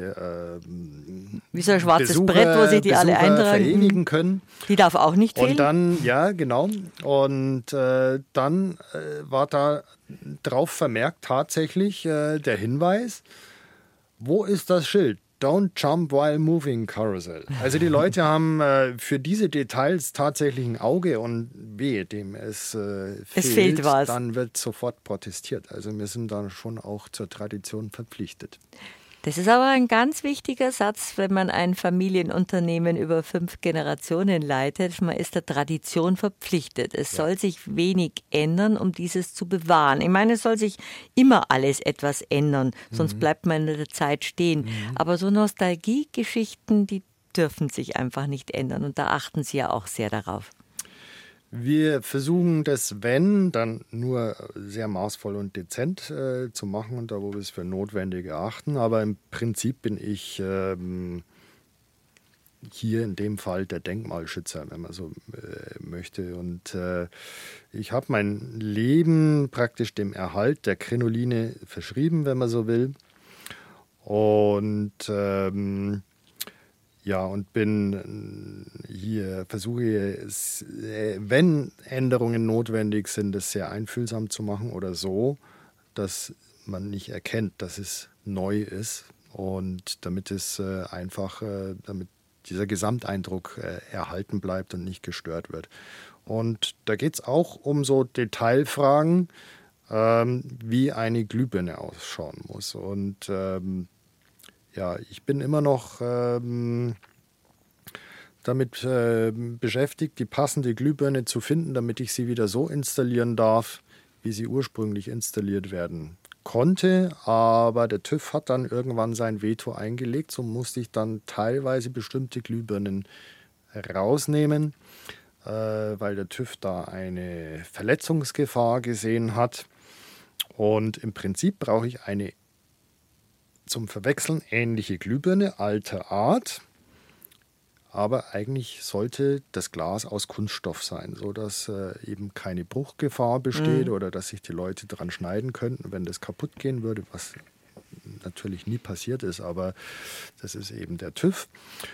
wie so ein schwarzes Besucher, Brett, wo sich die alle eintragen verewigen können. Die darf auch nicht fehlen. Und dann, genau. Und dann war da drauf vermerkt tatsächlich der Hinweis, wo ist das Schild? Don't jump while moving carousel. Also die Leute haben für diese Details tatsächlich ein Auge und wehe dem es fehlt was. Dann wird sofort protestiert. Also wir sind dann schon auch zur Tradition verpflichtet. Das ist aber ein ganz wichtiger Satz, wenn man ein Familienunternehmen über 5 Generationen leitet. Man ist der Tradition verpflichtet. Es soll sich wenig ändern, um dieses zu bewahren. Ich meine, es soll sich immer alles etwas ändern, sonst bleibt man in der Zeit stehen. Aber so Nostalgiegeschichten, die dürfen sich einfach nicht ändern. Und da achten Sie ja auch sehr darauf. Wir versuchen das, wenn, dann nur sehr maßvoll und dezent zu machen und da, wo wir es für notwendig erachten. Aber im Prinzip bin ich hier in dem Fall der Denkmalschützer, wenn man so möchte. Und ich habe mein Leben praktisch dem Erhalt der Krinoline verschrieben, wenn man so will. Und und bin hier, versuche es, wenn Änderungen notwendig sind, das sehr einfühlsam zu machen oder so, dass man nicht erkennt, dass es neu ist und damit es damit dieser Gesamteindruck erhalten bleibt und nicht gestört wird. Und da geht es auch um so Detailfragen, wie eine Glühbirne ausschauen muss. Und ich bin immer noch damit beschäftigt, die passende Glühbirne zu finden, damit ich sie wieder so installieren darf, wie sie ursprünglich installiert werden konnte. Aber der TÜV hat dann irgendwann sein Veto eingelegt. So musste ich dann teilweise bestimmte Glühbirnen rausnehmen, weil der TÜV da eine Verletzungsgefahr gesehen hat. Und im Prinzip brauche ich eine zum Verwechseln ähnliche Glühbirne, alter Art, aber eigentlich sollte das Glas aus Kunststoff sein, sodass eben keine Bruchgefahr besteht oder dass sich die Leute dran schneiden könnten, wenn das kaputt gehen würde, was natürlich nie passiert ist, aber das ist eben der TÜV.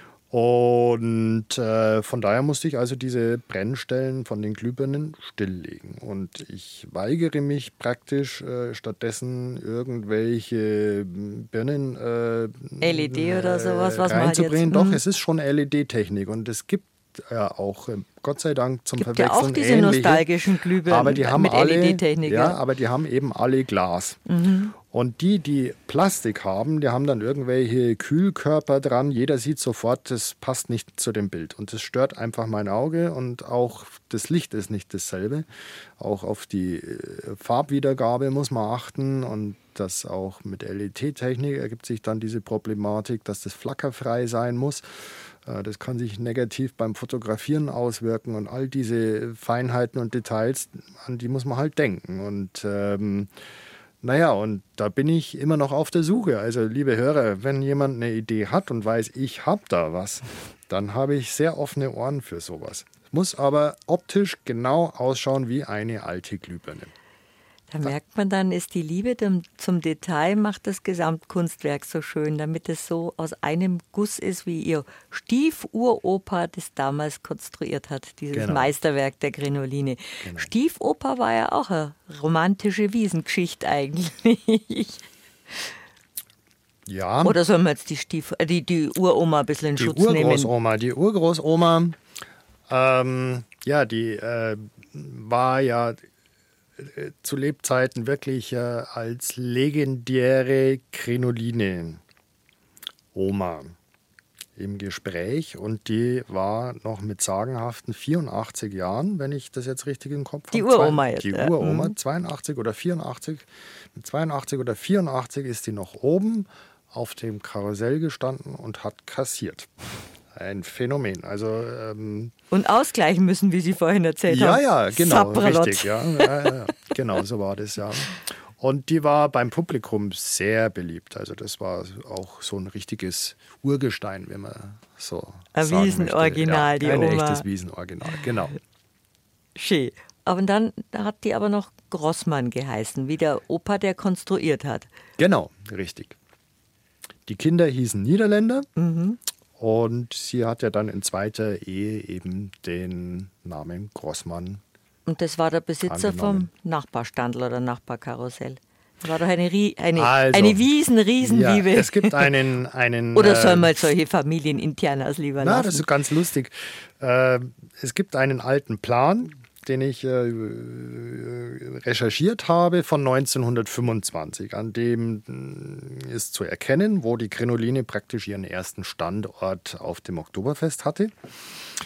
Und von daher musste ich also diese Brennstellen von den Glühbirnen stilllegen. Und ich weigere mich praktisch stattdessen irgendwelche Birnen LED oder sowas, was man reinzubringen. halt jetzt, Doch, es ist schon LED-Technik und es gibt ja auch Gott sei Dank zum gibt Verwechseln ja auch diese ähnliche, nostalgischen Glühbirnen aber die haben mit alle, LED-Technik. ja, aber die haben eben alle Glas. Und die Plastik haben, die haben dann irgendwelche Kühlkörper dran. Jeder sieht sofort, das passt nicht zu dem Bild. Und das stört einfach mein Auge und auch das Licht ist nicht dasselbe. Auch auf die Farbwiedergabe muss man achten und das auch mit LED-Technik ergibt sich dann diese Problematik, dass das flackerfrei sein muss. Das kann sich negativ beim Fotografieren auswirken und all diese Feinheiten und Details, an die muss man halt denken. Und und da bin ich immer noch auf der Suche. Also liebe Hörer, wenn jemand eine Idee hat und weiß, ich habe da was, dann habe ich sehr offene Ohren für sowas. Muss aber optisch genau ausschauen wie eine alte Glühbirne. Da merkt man dann, ist die Liebe zum Detail, macht das Gesamtkunstwerk so schön, damit es so aus einem Guss ist, wie Ihr Stiefuropa das damals konstruiert hat, dieses Meisterwerk der Krinoline. Genau. Stiefopa war ja auch eine romantische Wiesengeschichte eigentlich. Ja. Oder sollen wir jetzt die Uroma ein bisschen in Schutz nehmen? Die Urgroßoma, die war ja zu Lebzeiten wirklich als legendäre Krinoline-Oma im Gespräch und die war noch mit sagenhaften 84 Jahren, wenn ich das jetzt richtig im Kopf habe. Die Uroma jetzt. Die Uroma, 82 oder 84. Mit 82 oder 84 ist die noch oben auf dem Karussell gestanden und hat kassiert. Ein Phänomen. Also, und ausgleichen müssen, wie Sie vorhin erzählt haben. Ja, genau, Sapralot. richtig. Ja, genau, so war das, ja. Und die war beim Publikum sehr beliebt. Also das war auch so ein richtiges Urgestein, wenn man so ein sagen Wiesenioriginal, möchte. die Ein Oma. echtes Wiesenioriginal, genau. Schön. Aber dann hat die aber noch Grossmann geheißen, wie der Opa, der konstruiert hat. Genau, richtig. Die Kinder hießen Niederländer. Und sie hat ja dann in zweiter Ehe eben den Namen Grossmann. Und das war der Besitzer vom Nachbarstandl oder Nachbarkarussell. Das war doch eine Riesenliebe. Ja, es gibt einen oder soll man solche Familieninternas lieber lassen? Das ist ganz lustig. Es gibt einen alten Plan, den ich recherchiert habe von 1925. An dem ist zu erkennen, wo die Krinoline praktisch ihren ersten Standort auf dem Oktoberfest hatte.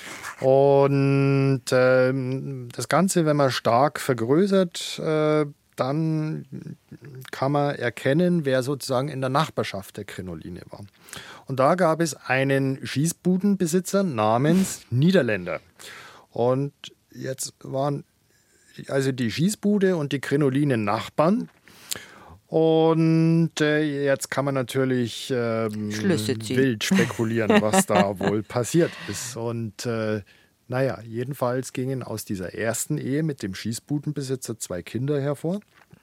Und das Ganze, wenn man stark vergrößert, dann kann man erkennen, wer sozusagen in der Nachbarschaft der Krinoline war. Und da gab es einen Schießbudenbesitzer namens Niederländer. Und jetzt waren also die Schießbude und die Krinoline Nachbarn. Und jetzt kann man natürlich wild spekulieren, was da wohl passiert ist. Und jedenfalls gingen aus dieser ersten Ehe mit dem Schießbudenbesitzer 2 Kinder hervor.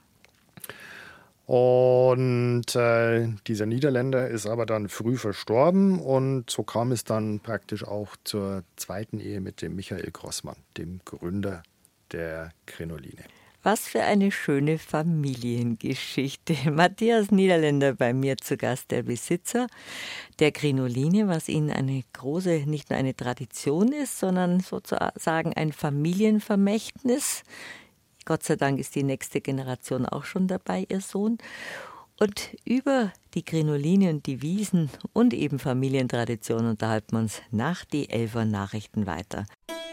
Und dieser Niederländer ist aber dann früh verstorben und so kam es dann praktisch auch zur zweiten Ehe mit dem Michael Grossmann, dem Gründer der Krinoline. Was für eine schöne Familiengeschichte. Matthias Niederländer bei mir zu Gast, der Besitzer der Krinoline, was ihnen eine große, nicht nur eine Tradition ist, sondern sozusagen ein Familienvermächtnis. Gott sei Dank ist die nächste Generation auch schon dabei, ihr Sohn. Und über die Krinoline und die Wiesen und eben Familientradition unterhalten wir uns nach die 11er Nachrichten weiter.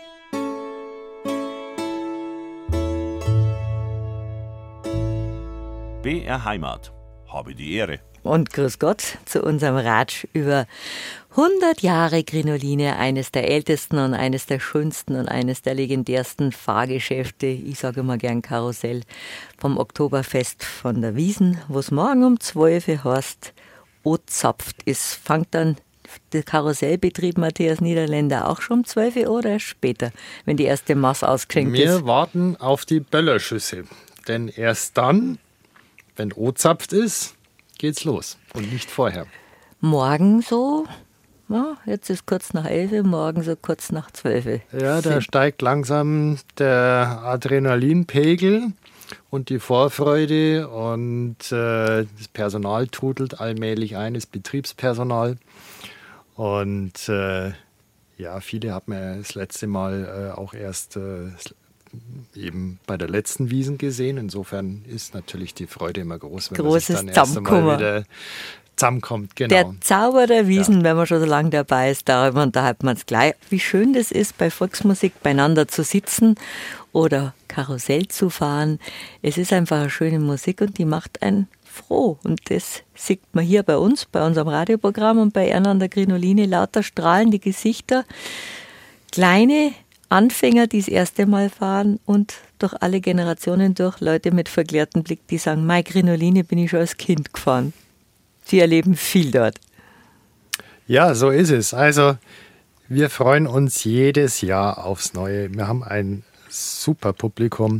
BR Heimat. Habe die Ehre. Und grüß Gott zu unserem Ratsch über 100 Jahre Krinoline, eines der ältesten und eines der schönsten und eines der legendärsten Fahrgeschäfte, ich sage immer gern Karussell, vom Oktoberfest von der Wiesen, wo es morgen um 12 Uhr heißt, O-zapft ist. Fängt dann der Karussellbetrieb Matthias Niederländer auch schon um 12 Uhr oder später, wenn die erste Maß ausgeschenkt ist? Wir warten auf die Böllerschüsse, denn erst dann, wenn O-zapft ist, geht's los und nicht vorher. Morgen so, ja, jetzt ist kurz nach 11, morgen so kurz nach 12. Ja, da steigt langsam der Adrenalinpegel und die Vorfreude und das Personal trudelt allmählich ein, das Betriebspersonal. Und viele haben ja das letzte Mal auch erst eben bei der letzten Wiesn gesehen. Insofern ist natürlich die Freude immer groß, wenn man sich dann erst einmal wieder zusammenkommt. Genau. Der Zauber der Wiesn, wenn man schon so lange dabei ist, darüber unterhalten wir uns gleich. Wie schön das ist, bei Volksmusik beieinander zu sitzen oder Karussell zu fahren. Es ist einfach eine schöne Musik und die macht einen froh. Und das sieht man hier bei uns, bei unserem Radioprogramm und bei Erna an der Krinoline, lauter strahlende Gesichter, kleine Anfänger, die das erste Mal fahren und durch alle Generationen durch, Leute mit verklärtem Blick, die sagen, meine Krinoline bin ich schon als Kind gefahren. Sie erleben viel dort. Ja, so ist es. Also wir freuen uns jedes Jahr aufs Neue. Wir haben ein super Publikum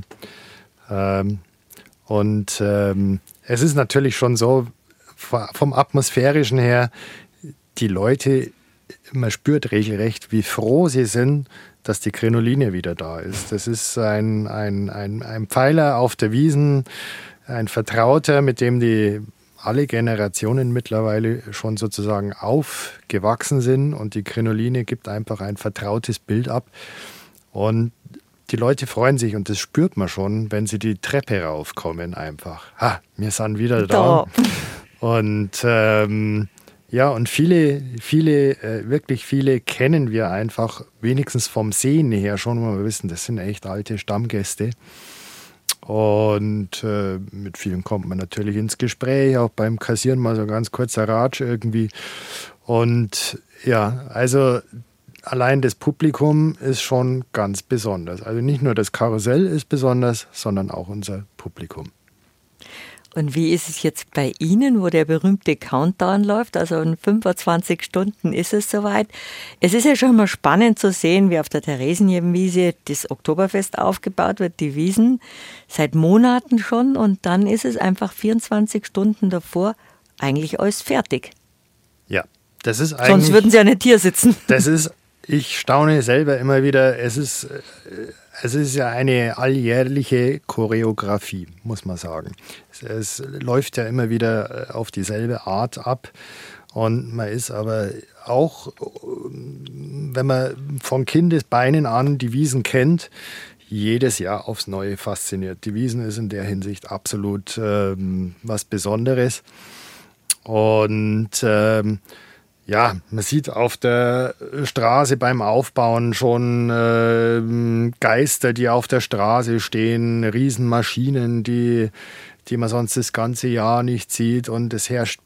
und es ist natürlich schon so, vom Atmosphärischen her, die Leute, man spürt regelrecht, wie froh sie sind, dass die Krinoline wieder da ist. Das ist ein Pfeiler auf der Wiesn, ein Vertrauter, mit dem die alle Generationen mittlerweile schon sozusagen aufgewachsen sind und die Krinoline gibt einfach ein vertrautes Bild ab und die Leute freuen sich und das spürt man schon, wenn sie die Treppe raufkommen einfach. Ha, wir sind wieder da. Und und wirklich viele kennen wir einfach, wenigstens vom Sehen her schon, wo wir wissen, das sind echt alte Stammgäste. Und mit vielen kommt man natürlich ins Gespräch, auch beim Kassieren mal so ein ganz kurzer Ratsch irgendwie. Und ja, also allein das Publikum ist schon ganz besonders. Also nicht nur das Karussell ist besonders, sondern auch unser Publikum. Und wie ist es jetzt bei Ihnen, wo der berühmte Countdown läuft? Also in 25 Stunden ist es soweit. Es ist ja schon mal spannend zu sehen, wie auf der Theresienwiese das Oktoberfest aufgebaut wird, die Wiesn, seit Monaten schon. Und dann ist es einfach 24 Stunden davor eigentlich alles fertig. Ja, das ist eigentlich... Sonst würden Sie ja nicht hier sitzen. Ich staune selber immer wieder, es ist ja eine alljährliche Choreografie, muss man sagen. Es läuft ja immer wieder auf dieselbe Art ab und man ist aber auch, wenn man von Kindesbeinen an die Wiesn kennt, jedes Jahr aufs Neue fasziniert. Die Wiesn ist in der Hinsicht absolut was Besonderes und Ja, man sieht auf der Straße beim Aufbauen schon Geister, die auf der Straße stehen, Riesenmaschinen, die man sonst das ganze Jahr nicht sieht. Und es herrscht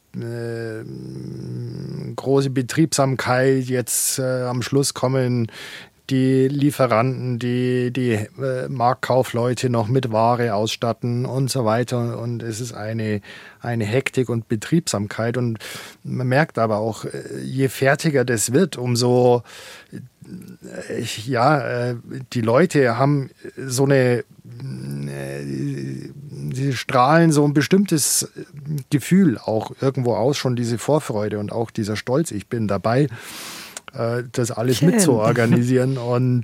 große Betriebsamkeit. Jetzt am Schluss kommen die Lieferanten, die Marktkaufleute noch mit Ware ausstatten und so weiter. Und es ist eine Hektik und Betriebsamkeit. Und man merkt aber auch, je fertiger das wird, umso die Leute haben so sie strahlen so ein bestimmtes Gefühl auch irgendwo aus, schon diese Vorfreude und auch dieser Stolz, ich bin dabei, das alles Schön. mitzuorganisieren. Und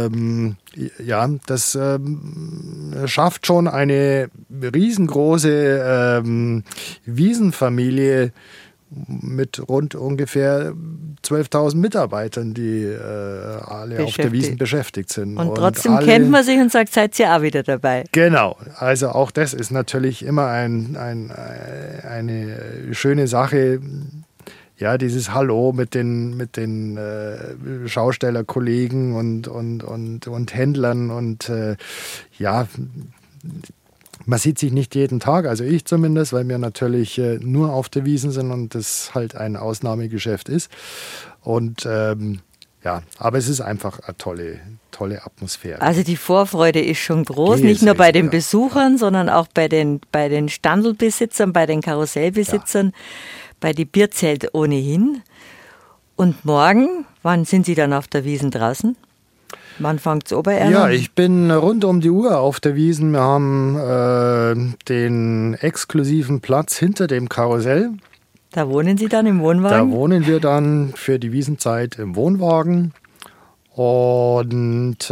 das schafft schon eine riesengroße Wiesenfamilie mit rund ungefähr 12.000 Mitarbeitern, die alle auf der Wiesn beschäftigt sind. Und trotzdem kennt man sich und sagt, seid ihr auch wieder dabei. Genau, also auch das ist natürlich immer eine schöne Sache. Ja, dieses Hallo mit den Schaustellerkollegen und Händlern und man sieht sich nicht jeden Tag, also ich zumindest, weil wir natürlich nur auf der Wiesn sind und das halt ein Ausnahmegeschäft ist. Und aber es ist einfach eine tolle Atmosphäre. Also die Vorfreude ist schon groß, nicht nur bei den Besuchern, sondern auch bei den Standelbesitzern, bei den Karussellbesitzern, bei die Bierzelt ohnehin. Und morgen, wann sind Sie dann auf der Wiesn draußen? Wann fängt es an? Ja, ich bin rund um die Uhr auf der Wiesn. Wir haben den exklusiven Platz hinter dem Karussell. Da wohnen Sie dann im Wohnwagen? Da wohnen wir dann für die Wiesnzeit im Wohnwagen. Und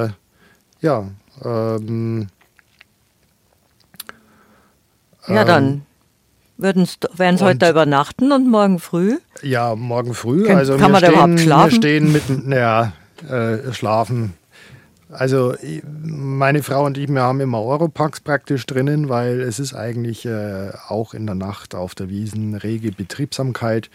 dann werden Sie heute da übernachten und morgen früh? Ja, morgen früh. Kann man da überhaupt schlafen? Wir stehen mitten, schlafen. Also meine Frau und ich, wir haben immer Oropax praktisch drinnen, weil es ist eigentlich auch in der Nacht auf der Wiesn rege Betriebsamkeit.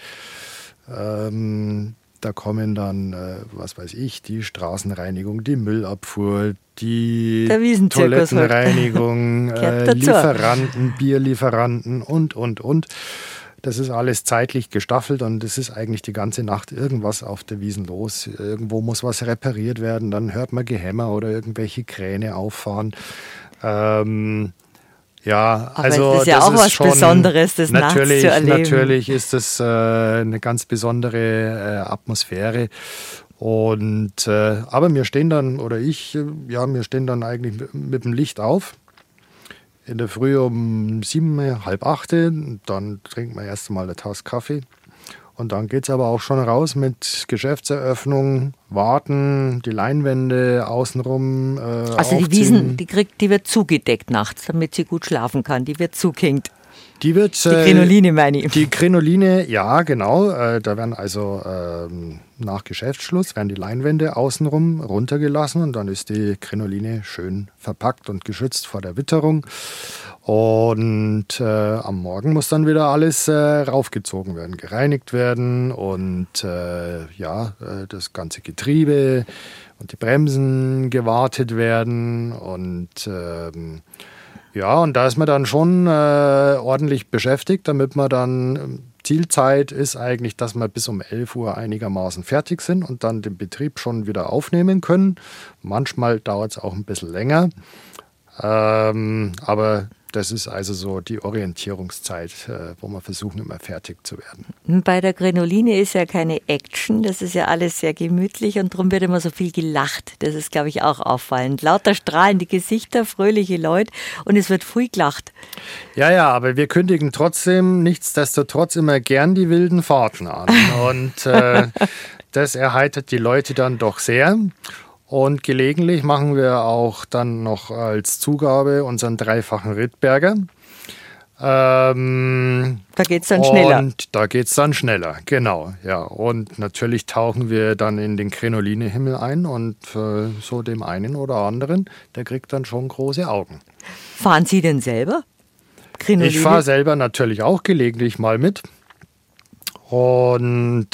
Da kommen dann, die Straßenreinigung, die Müllabfuhr, die Toilettenreinigung, Lieferanten, Bierlieferanten und. Das ist alles zeitlich gestaffelt und es ist eigentlich die ganze Nacht irgendwas auf der Wiesn los. Irgendwo muss was repariert werden, dann hört man Gehämmer oder irgendwelche Kräne auffahren. Aber es ist ja auch was Besonderes, das nachts zu erleben. Natürlich ist das eine ganz besondere Atmosphäre. Und aber wir stehen dann, wir stehen dann eigentlich mit dem Licht auf. In der Früh um 7, halb 8, dann trinken wir erst mal eine Tasse Kaffee. Und dann geht es aber auch schon raus mit Geschäftseröffnung, Warten, die Leinwände außenrum also die Wiesn, die wird zugedeckt nachts, damit sie gut schlafen kann. Die wird zugehängt. Die Krinoline meine ich. Die Krinoline, ja genau. Da werden also nach Geschäftsschluss werden die Leinwände außenrum runtergelassen und dann ist die Krinoline schön verpackt und geschützt vor der Witterung. Und am Morgen muss dann wieder alles raufgezogen werden, gereinigt werden und das ganze Getriebe und die Bremsen gewartet werden und und da ist man dann schon ordentlich beschäftigt, damit man dann, Zielzeit ist eigentlich, dass wir bis um 11 Uhr einigermaßen fertig sind und dann den Betrieb schon wieder aufnehmen können. Manchmal dauert es auch ein bisschen länger, aber das ist also so die Orientierungszeit, wo wir versuchen, immer fertig zu werden. Bei der Krinoline ist ja keine Action, das ist ja alles sehr gemütlich und darum wird immer so viel gelacht. Das ist, glaube ich, auch auffallend. Lauter strahlende Gesichter, fröhliche Leute und es wird viel gelacht. Ja, aber wir kündigen nichtsdestotrotz immer gern die wilden Fahrten an. Und das erheitert die Leute dann doch sehr. Und gelegentlich machen wir auch dann noch als Zugabe unseren 3-fachen Rittberger. Da geht es dann schneller. Und da geht es dann schneller, genau. Ja. Und natürlich tauchen wir dann in den Krinoline-Himmel ein und so dem einen oder anderen, der kriegt dann schon große Augen. Fahren Sie denn selber Krinoline? Ich fahre selber natürlich auch gelegentlich mal mit. Und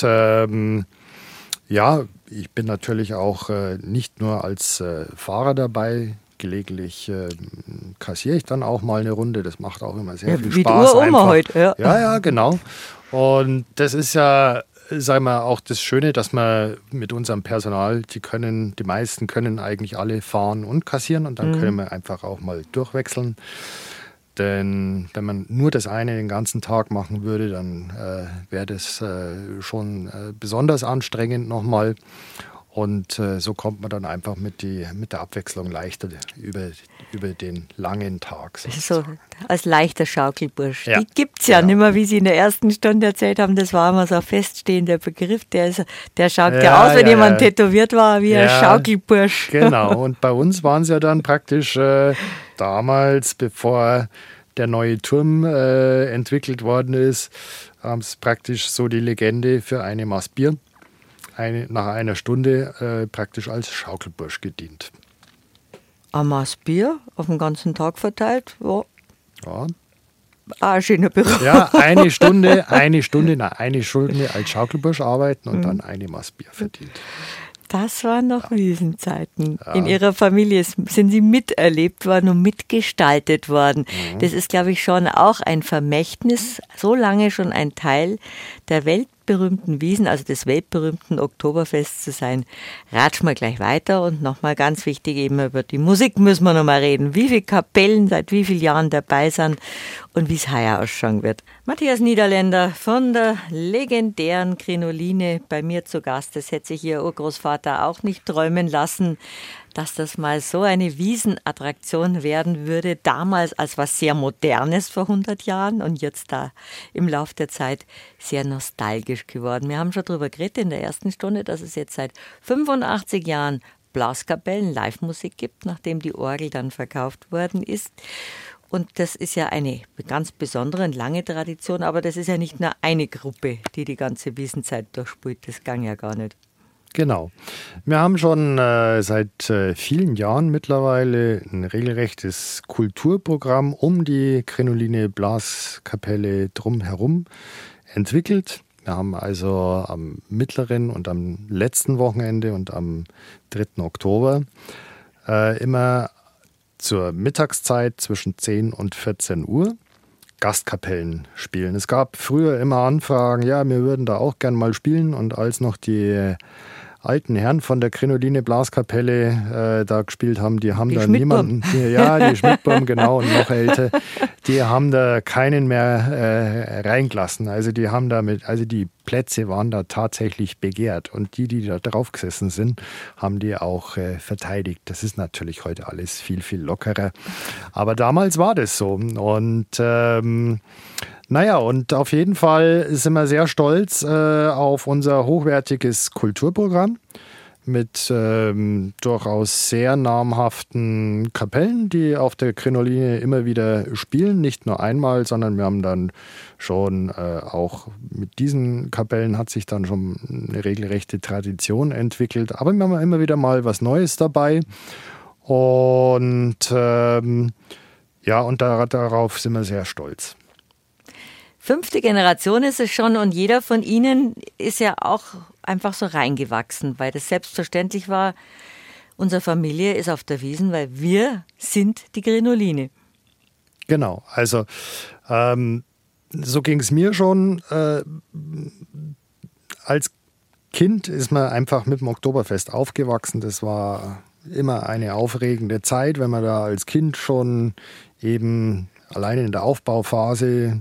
ja, ich bin natürlich auch nicht nur als Fahrer dabei. Gelegentlich kassiere ich dann auch mal eine Runde. Das macht auch immer sehr viel Spaß. Wie Oma heute. Ja, genau. Und das ist ja, sagen wir, auch das Schöne, dass wir mit unserem Personal, die meisten können eigentlich alle fahren und kassieren und dann können wir einfach auch mal durchwechseln. Denn wenn man nur das eine den ganzen Tag machen würde, dann wäre das schon besonders anstrengend nochmal. Und so kommt man dann einfach mit der Abwechslung leichter über den langen Tag. So als leichter Schaukelbursch. Ja, Die gibt es ja genau. nicht mehr, wie Sie in der ersten Stunde erzählt haben. Das war immer so ein feststehender Begriff. Der schaut ja aus, wenn jemand tätowiert war, wie ein Schaukelbursch. Genau, und bei uns waren es ja dann praktisch damals, bevor der neue Turm entwickelt worden ist, haben es praktisch so die Legende für eine Maß Bier. Nach einer Stunde praktisch als Schaukelbursch gedient. Ein Maß Bier auf den ganzen Tag verteilt, ja. Ja, Ein schöner Beruf. ja eine Stunde als Schaukelbursch arbeiten und dann eine Maß Bier verdient. Das waren noch Riesenzeiten. Ja. In Ihrer Familie sind Sie miterlebt worden und mitgestaltet worden. Das ist, glaube ich, schon auch ein Vermächtnis, so lange schon ein Teil der weltberühmten Wiesn, also des weltberühmten Oktoberfests zu sein. Ratschen wir gleich weiter und nochmal ganz wichtig, eben über die Musik müssen wir nochmal reden. Wie viele Kapellen seit wie vielen Jahren dabei sind und wie es heuer ausschauen wird. Matthias Niederländer von der legendären Krinoline bei mir zu Gast. Das hätte sich Ihr Urgroßvater auch nicht träumen lassen, dass das mal so eine Wiesenattraktion werden würde. Damals als was sehr Modernes vor 100 Jahren und jetzt da im Lauf der Zeit sehr nostalgisch geworden. Wir haben schon darüber geredet in der ersten Stunde, dass es jetzt seit 85 Jahren Blaskapellen, Live-Musik gibt, nachdem die Orgel dann verkauft worden ist. Und das ist ja eine ganz besondere und lange Tradition, aber das ist ja nicht nur eine Gruppe, die ganze Wiesenzeit durchspielt. Das ging ja gar nicht. Genau. Wir haben schon seit vielen Jahren mittlerweile ein regelrechtes Kulturprogramm um die Krinoline Blaskapelle drumherum entwickelt. Wir haben also am mittleren und am letzten Wochenende und am 3. Oktober immer zur Mittagszeit zwischen 10 und 14 Uhr Gastkapellen spielen. Es gab früher immer Anfragen, ja, wir würden da auch gern mal spielen. Und als noch die alten Herren von der Krinoline Blaskapelle da gespielt haben, die haben da niemanden, die Schmidtbaum, genau, und noch älter, die haben da keinen mehr reingelassen. Also die Plätze waren da tatsächlich begehrt und die da drauf gesessen sind, haben die auch verteidigt. Das ist natürlich heute alles viel, viel lockerer. Aber damals war das so. Und und auf jeden Fall sind wir sehr stolz auf unser hochwertiges Kulturprogramm mit durchaus sehr namhaften Kapellen, die auf der Krinoline immer wieder spielen. Nicht nur einmal, sondern wir haben dann schon auch mit diesen Kapellen hat sich dann schon eine regelrechte Tradition entwickelt. Aber wir haben immer wieder mal was Neues dabei. Und darauf sind wir sehr stolz. 5. Generation ist es schon und jeder von Ihnen ist ja auch einfach so reingewachsen, weil das selbstverständlich war, unsere Familie ist auf der Wiesn, weil wir sind die Krinoline. Genau, also so ging es mir schon. Als Kind ist man einfach mit dem Oktoberfest aufgewachsen. Das war immer eine aufregende Zeit, wenn man da als Kind schon eben alleine in der Aufbauphase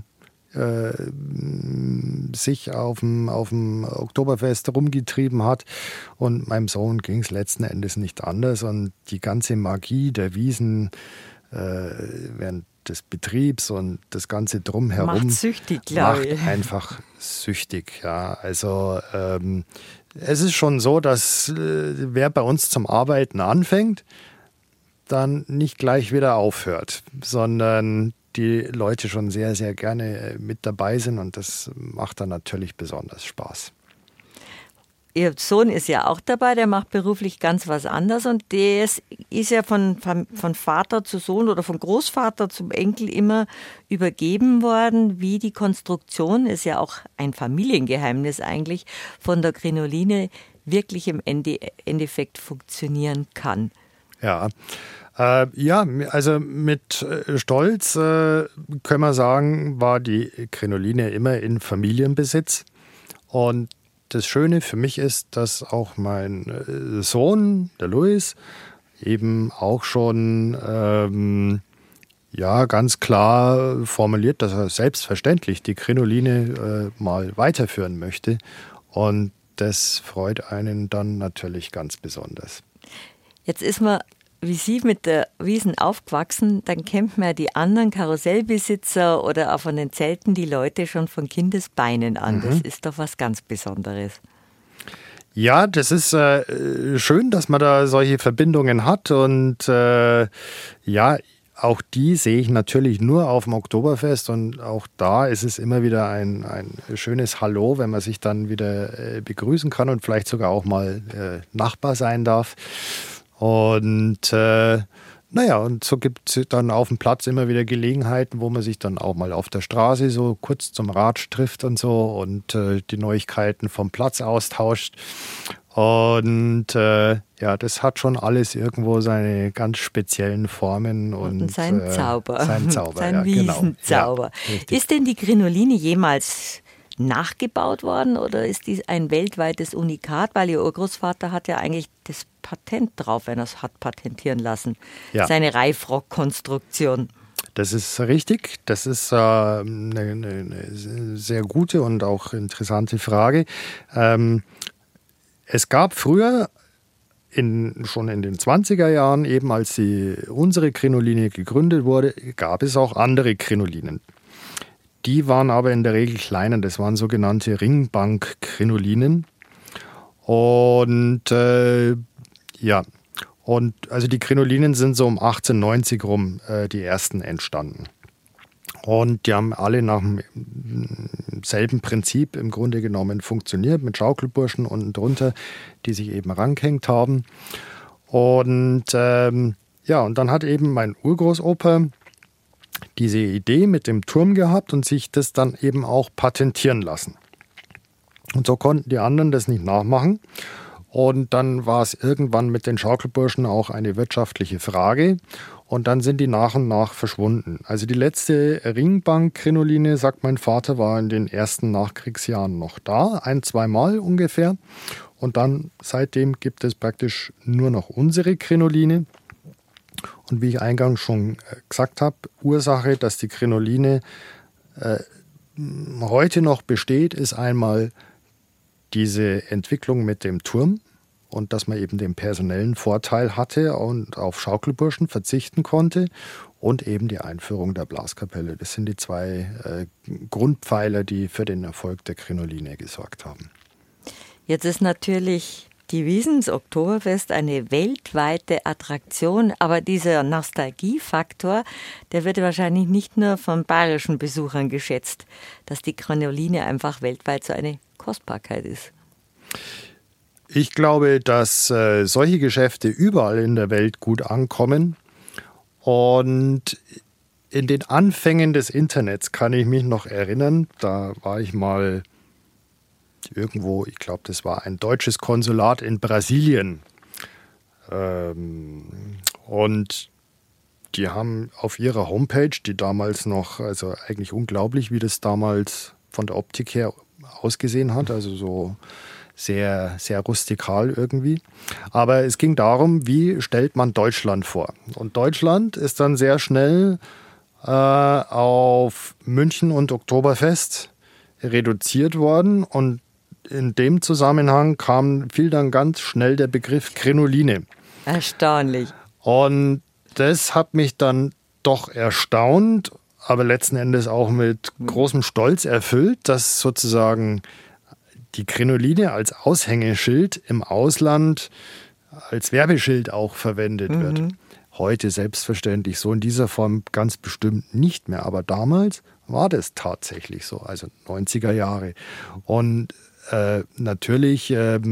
sich auf dem Oktoberfest rumgetrieben hat. Und meinem Sohn ging es letzten Endes nicht anders. Und die ganze Magie der Wiesn während des Betriebs und das Ganze drumherum macht süchtig, glaube ich. Macht einfach süchtig. Ja, also es ist schon so, dass wer bei uns zum Arbeiten anfängt, dann nicht gleich wieder aufhört, sondern die Leute schon sehr, sehr gerne mit dabei sind und das macht dann natürlich besonders Spaß. Ihr Sohn ist ja auch dabei, der macht beruflich ganz was anderes und das ist ja von Vater zu Sohn oder von Großvater zum Enkel immer übergeben worden, wie die Konstruktion, ist ja auch ein Familiengeheimnis eigentlich, von der Krinoline wirklich im Endeffekt funktionieren kann. Ja, also mit Stolz können wir sagen, war die Krinoline immer in Familienbesitz. Und das Schöne für mich ist, dass auch mein Sohn, der Luis, eben auch schon ganz klar formuliert, dass er selbstverständlich die Krinoline mal weiterführen möchte. Und das freut einen dann natürlich ganz besonders. Jetzt ist man, wie Sie mit der Wiesn aufgewachsen, dann kennt man ja die anderen Karussellbesitzer oder auch von den Zelten die Leute schon von Kindesbeinen an. Das ist doch was ganz Besonderes. Ja, das ist schön, dass man da solche Verbindungen hat und auch die sehe ich natürlich nur auf dem Oktoberfest und auch da ist es immer wieder ein schönes Hallo, wenn man sich dann wieder begrüßen kann und vielleicht sogar auch mal Nachbar sein darf. Und und so gibt es dann auf dem Platz immer wieder Gelegenheiten, wo man sich dann auch mal auf der Straße so kurz zum Ratsch trifft und so und die Neuigkeiten vom Platz austauscht. Und das hat schon alles irgendwo seine ganz speziellen Formen und seinen Zauber. Seinen Zauber, sein Wiesenzauber. Ja, ist denn die Krinoline jemals nachgebaut worden oder ist dies ein weltweites Unikat? Weil Ihr Urgroßvater hat ja eigentlich das Patent drauf, wenn er es hat patentieren lassen. Ja. Seine Reifrock-Konstruktion. Das ist richtig. Das ist eine sehr gute und auch interessante Frage. Es gab früher, schon in den 20er Jahren, eben als unsere Krinoline gegründet wurde, gab es auch andere Krinolinen. Die waren aber in der Regel kleiner. Das waren sogenannte Ringbank-Krinolinen. Und also die Krinolinen sind so um 1890 rum die ersten entstanden. Und die haben alle nach demselben Prinzip im Grunde genommen funktioniert, mit Schaukelburschen unten drunter, die sich eben rangehängt haben. Und und dann hat eben mein Urgroßopa diese Idee mit dem Turm gehabt und sich das dann eben auch patentieren lassen. Und so konnten die anderen das nicht nachmachen. Und dann war es irgendwann mit den Schaukelburschen auch eine wirtschaftliche Frage. Und dann sind die nach und nach verschwunden. Also die letzte Ringbank-Krinoline, sagt mein Vater, war in den ersten Nachkriegsjahren noch da. 1-2 Mal ungefähr. Und dann seitdem gibt es praktisch nur noch unsere Krinoline. Und wie ich eingangs schon gesagt habe, Ursache, dass die Krinoline heute noch besteht, ist einmal diese Entwicklung mit dem Turm und dass man eben den personellen Vorteil hatte und auf Schaukelburschen verzichten konnte und eben die Einführung der Blaskapelle. Das sind die zwei Grundpfeiler, die für den Erfolg der Krinoline gesorgt haben. Jetzt ist natürlich die Wiesns Oktoberfest eine weltweite Attraktion, aber dieser Nostalgiefaktor, der wird wahrscheinlich nicht nur von bayerischen Besuchern geschätzt, dass die Krinoline einfach weltweit so eine Kostbarkeit ist. Ich glaube, dass solche Geschäfte überall in der Welt gut ankommen. Und in den Anfängen des Internets kann ich mich noch erinnern, da war ich mal irgendwo, ich glaube, das war ein deutsches Konsulat in Brasilien. Und die haben auf ihrer Homepage, die damals noch, also eigentlich unglaublich, wie das damals von der Optik her ausgesehen hat, also so sehr, sehr rustikal irgendwie. Aber es ging darum, wie stellt man Deutschland vor? Und Deutschland ist dann sehr schnell auf München und Oktoberfest reduziert worden und in dem Zusammenhang fiel dann ganz schnell der Begriff Krinoline. Erstaunlich. Und das hat mich dann doch erstaunt, aber letzten Endes auch mit großem Stolz erfüllt, dass sozusagen die Krinoline als Aushängeschild im Ausland als Werbeschild auch verwendet wird. Heute selbstverständlich so in dieser Form ganz bestimmt nicht mehr, aber damals war das tatsächlich so, also 90er Jahre. Und natürlich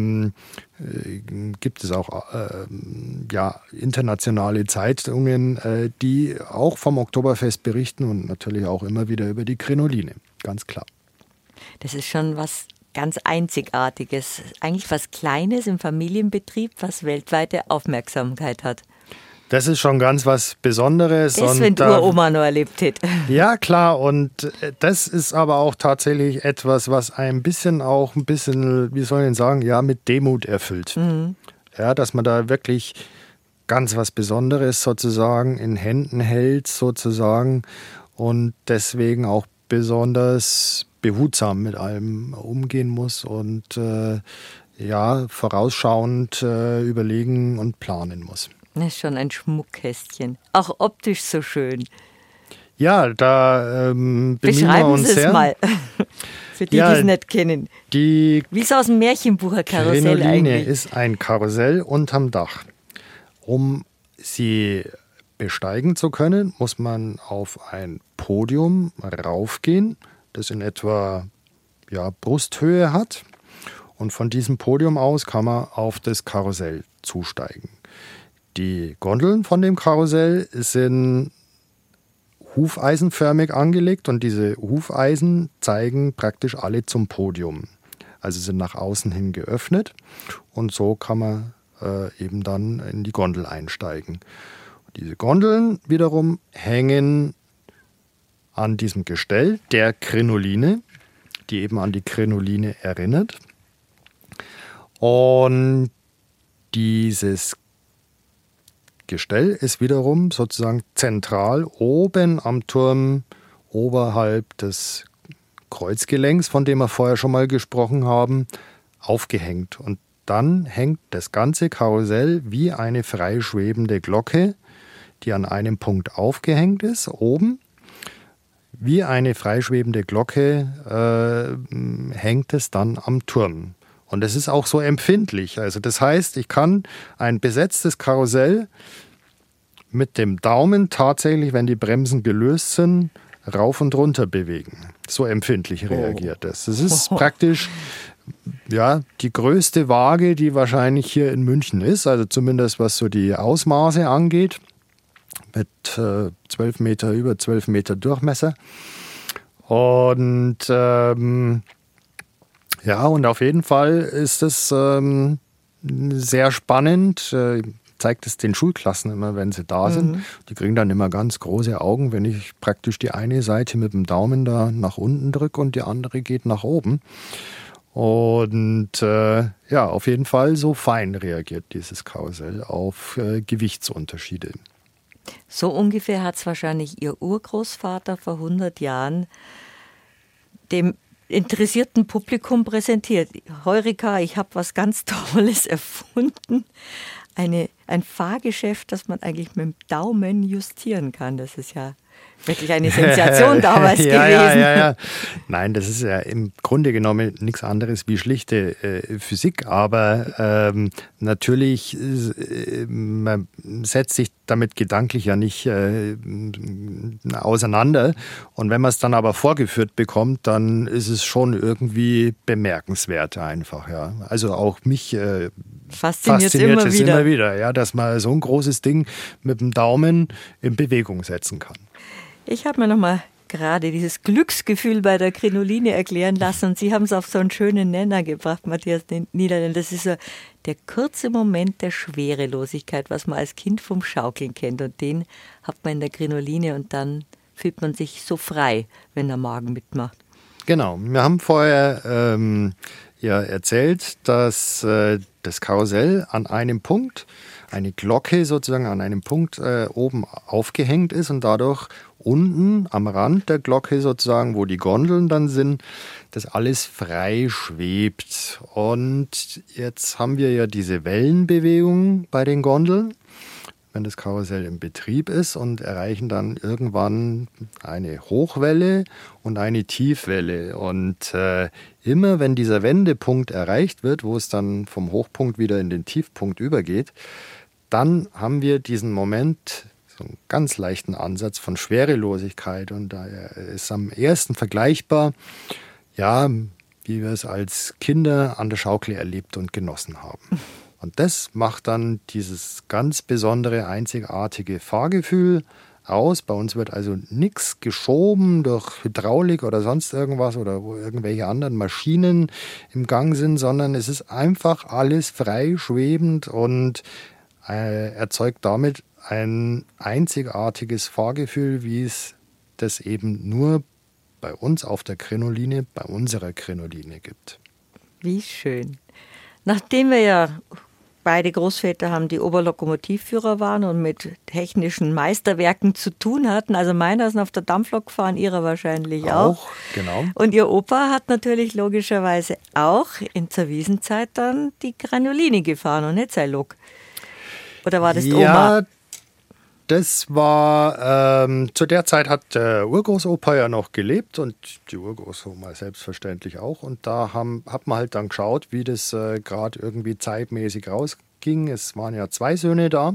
gibt es auch internationale Zeitungen, die auch vom Oktoberfest berichten und natürlich auch immer wieder über die Krinoline, ganz klar. Das ist schon was ganz Einzigartiges, eigentlich was Kleines im Familienbetrieb, was weltweite Aufmerksamkeit hat. Das ist schon ganz was Besonderes. Das, wenn die Uroma noch erlebt hätte. Ja, klar. Und das ist aber auch tatsächlich etwas, was ein bisschen, wie soll ich denn sagen, ja, mit Demut erfüllt. Mhm. Ja, dass man da wirklich ganz was Besonderes sozusagen in Händen hält, sozusagen. Und deswegen auch besonders behutsam mit allem umgehen muss und vorausschauend überlegen und planen muss. Das ist schon ein Schmuckkästchen. Auch optisch so schön. Ja, da bemühen wir uns sehr. Mal. Für die, die es nicht kennen. Wie es aus dem Märchenbuch ein Karussell Krinoline eigentlich. Ist ein Karussell unterm Dach. Um sie besteigen zu können, muss man auf ein Podium raufgehen, das in etwa Brusthöhe hat. Und von diesem Podium aus kann man auf das Karussell zusteigen. Die Gondeln von dem Karussell sind hufeisenförmig angelegt und diese Hufeisen zeigen praktisch alle zum Podium. Also sind nach außen hin geöffnet und so kann man eben dann in die Gondel einsteigen. Und diese Gondeln wiederum hängen an diesem Gestell der Krinoline, die eben an die Krinoline erinnert. Und dieses Gestell ist wiederum sozusagen zentral oben am Turm oberhalb des Kreuzgelenks, von dem wir vorher schon mal gesprochen haben, aufgehängt. Und dann hängt das ganze Karussell wie eine freischwebende Glocke, die an einem Punkt aufgehängt ist, oben. Wie eine freischwebende Glocke hängt es dann am Turm. Und es ist auch so empfindlich. Also das heißt, ich kann ein besetztes Karussell mit dem Daumen tatsächlich, wenn die Bremsen gelöst sind, rauf und runter bewegen. So empfindlich reagiert es. Das ist praktisch die größte Waage, die wahrscheinlich hier in München ist. Also zumindest was so die Ausmaße angeht. Mit 12 Meter, über 12 Meter Durchmesser. Und und auf jeden Fall ist es sehr spannend. Zeigt es den Schulklassen immer, wenn sie da sind. Die kriegen dann immer ganz große Augen, wenn ich praktisch die eine Seite mit dem Daumen da nach unten drücke und die andere geht nach oben. Und auf jeden Fall so fein reagiert dieses Karussell auf Gewichtsunterschiede. So ungefähr hat es wahrscheinlich Ihr Urgroßvater vor 100 Jahren dem interessierten Publikum präsentiert. Heureka, ich habe was ganz Tolles erfunden. Ein Fahrgeschäft, das man eigentlich mit dem Daumen justieren kann. Das ist ja wirklich eine Sensation damals gewesen. Ja. Nein, das ist ja im Grunde genommen nichts anderes wie schlichte Physik, aber natürlich, man setzt sich damit gedanklich ja nicht auseinander. Und wenn man es dann aber vorgeführt bekommt, dann ist es schon irgendwie bemerkenswert einfach. Ja. Also auch mich fasziniert es immer wieder, ja, dass man so ein großes Ding mit dem Daumen in Bewegung setzen kann. Ich habe mir noch mal gerade dieses Glücksgefühl bei der Krinoline erklären lassen und Sie haben es auf so einen schönen Nenner gebracht, Matthias Niederländer. Das ist so der kurze Moment der Schwerelosigkeit, was man als Kind vom Schaukeln kennt. Und den hat man in der Krinoline und dann fühlt man sich so frei, wenn der Magen mitmacht. Genau, wir haben vorher erzählt, dass das Karussell an einem Punkt, eine Glocke sozusagen an einem Punkt oben aufgehängt ist und dadurch unten am Rand der Glocke sozusagen, wo die Gondeln dann sind, das alles frei schwebt. Und jetzt haben wir ja diese Wellenbewegung bei den Gondeln, wenn das Karussell im Betrieb ist, und erreichen dann irgendwann eine Hochwelle und eine Tiefwelle. Und immer wenn dieser Wendepunkt erreicht wird, wo es dann vom Hochpunkt wieder in den Tiefpunkt übergeht, dann haben wir diesen Moment, so einen ganz leichten Ansatz von Schwerelosigkeit. Und daher ist am ersten vergleichbar, wie wir es als Kinder an der Schaukel erlebt und genossen haben. Und das macht dann dieses ganz besondere, einzigartige Fahrgefühl aus. Bei uns wird also nichts geschoben durch Hydraulik oder sonst irgendwas oder wo irgendwelche anderen Maschinen im Gang sind, sondern es ist einfach alles frei schwebend und erzeugt damit ein einzigartiges Fahrgefühl, wie es das eben nur bei uns auf der Krinoline, bei unserer Krinoline gibt. Wie schön. Nachdem wir ja beide Großväter haben, die Oberlokomotivführer waren und mit technischen Meisterwerken zu tun hatten. Also meiner ist auf der Dampflok gefahren, ihrer wahrscheinlich auch. Genau. Und ihr Opa hat natürlich logischerweise auch in zur Wiesenzeit dann die Granuline gefahren und nicht sein Lok. Oder war das die Oma? Ja, das war, zu der Zeit hat der Urgroßopa ja noch gelebt und die Urgroßoma selbstverständlich auch. Und da hat man halt dann geschaut, wie das gerade irgendwie zeitmäßig rausging. Es waren ja 2 Söhne da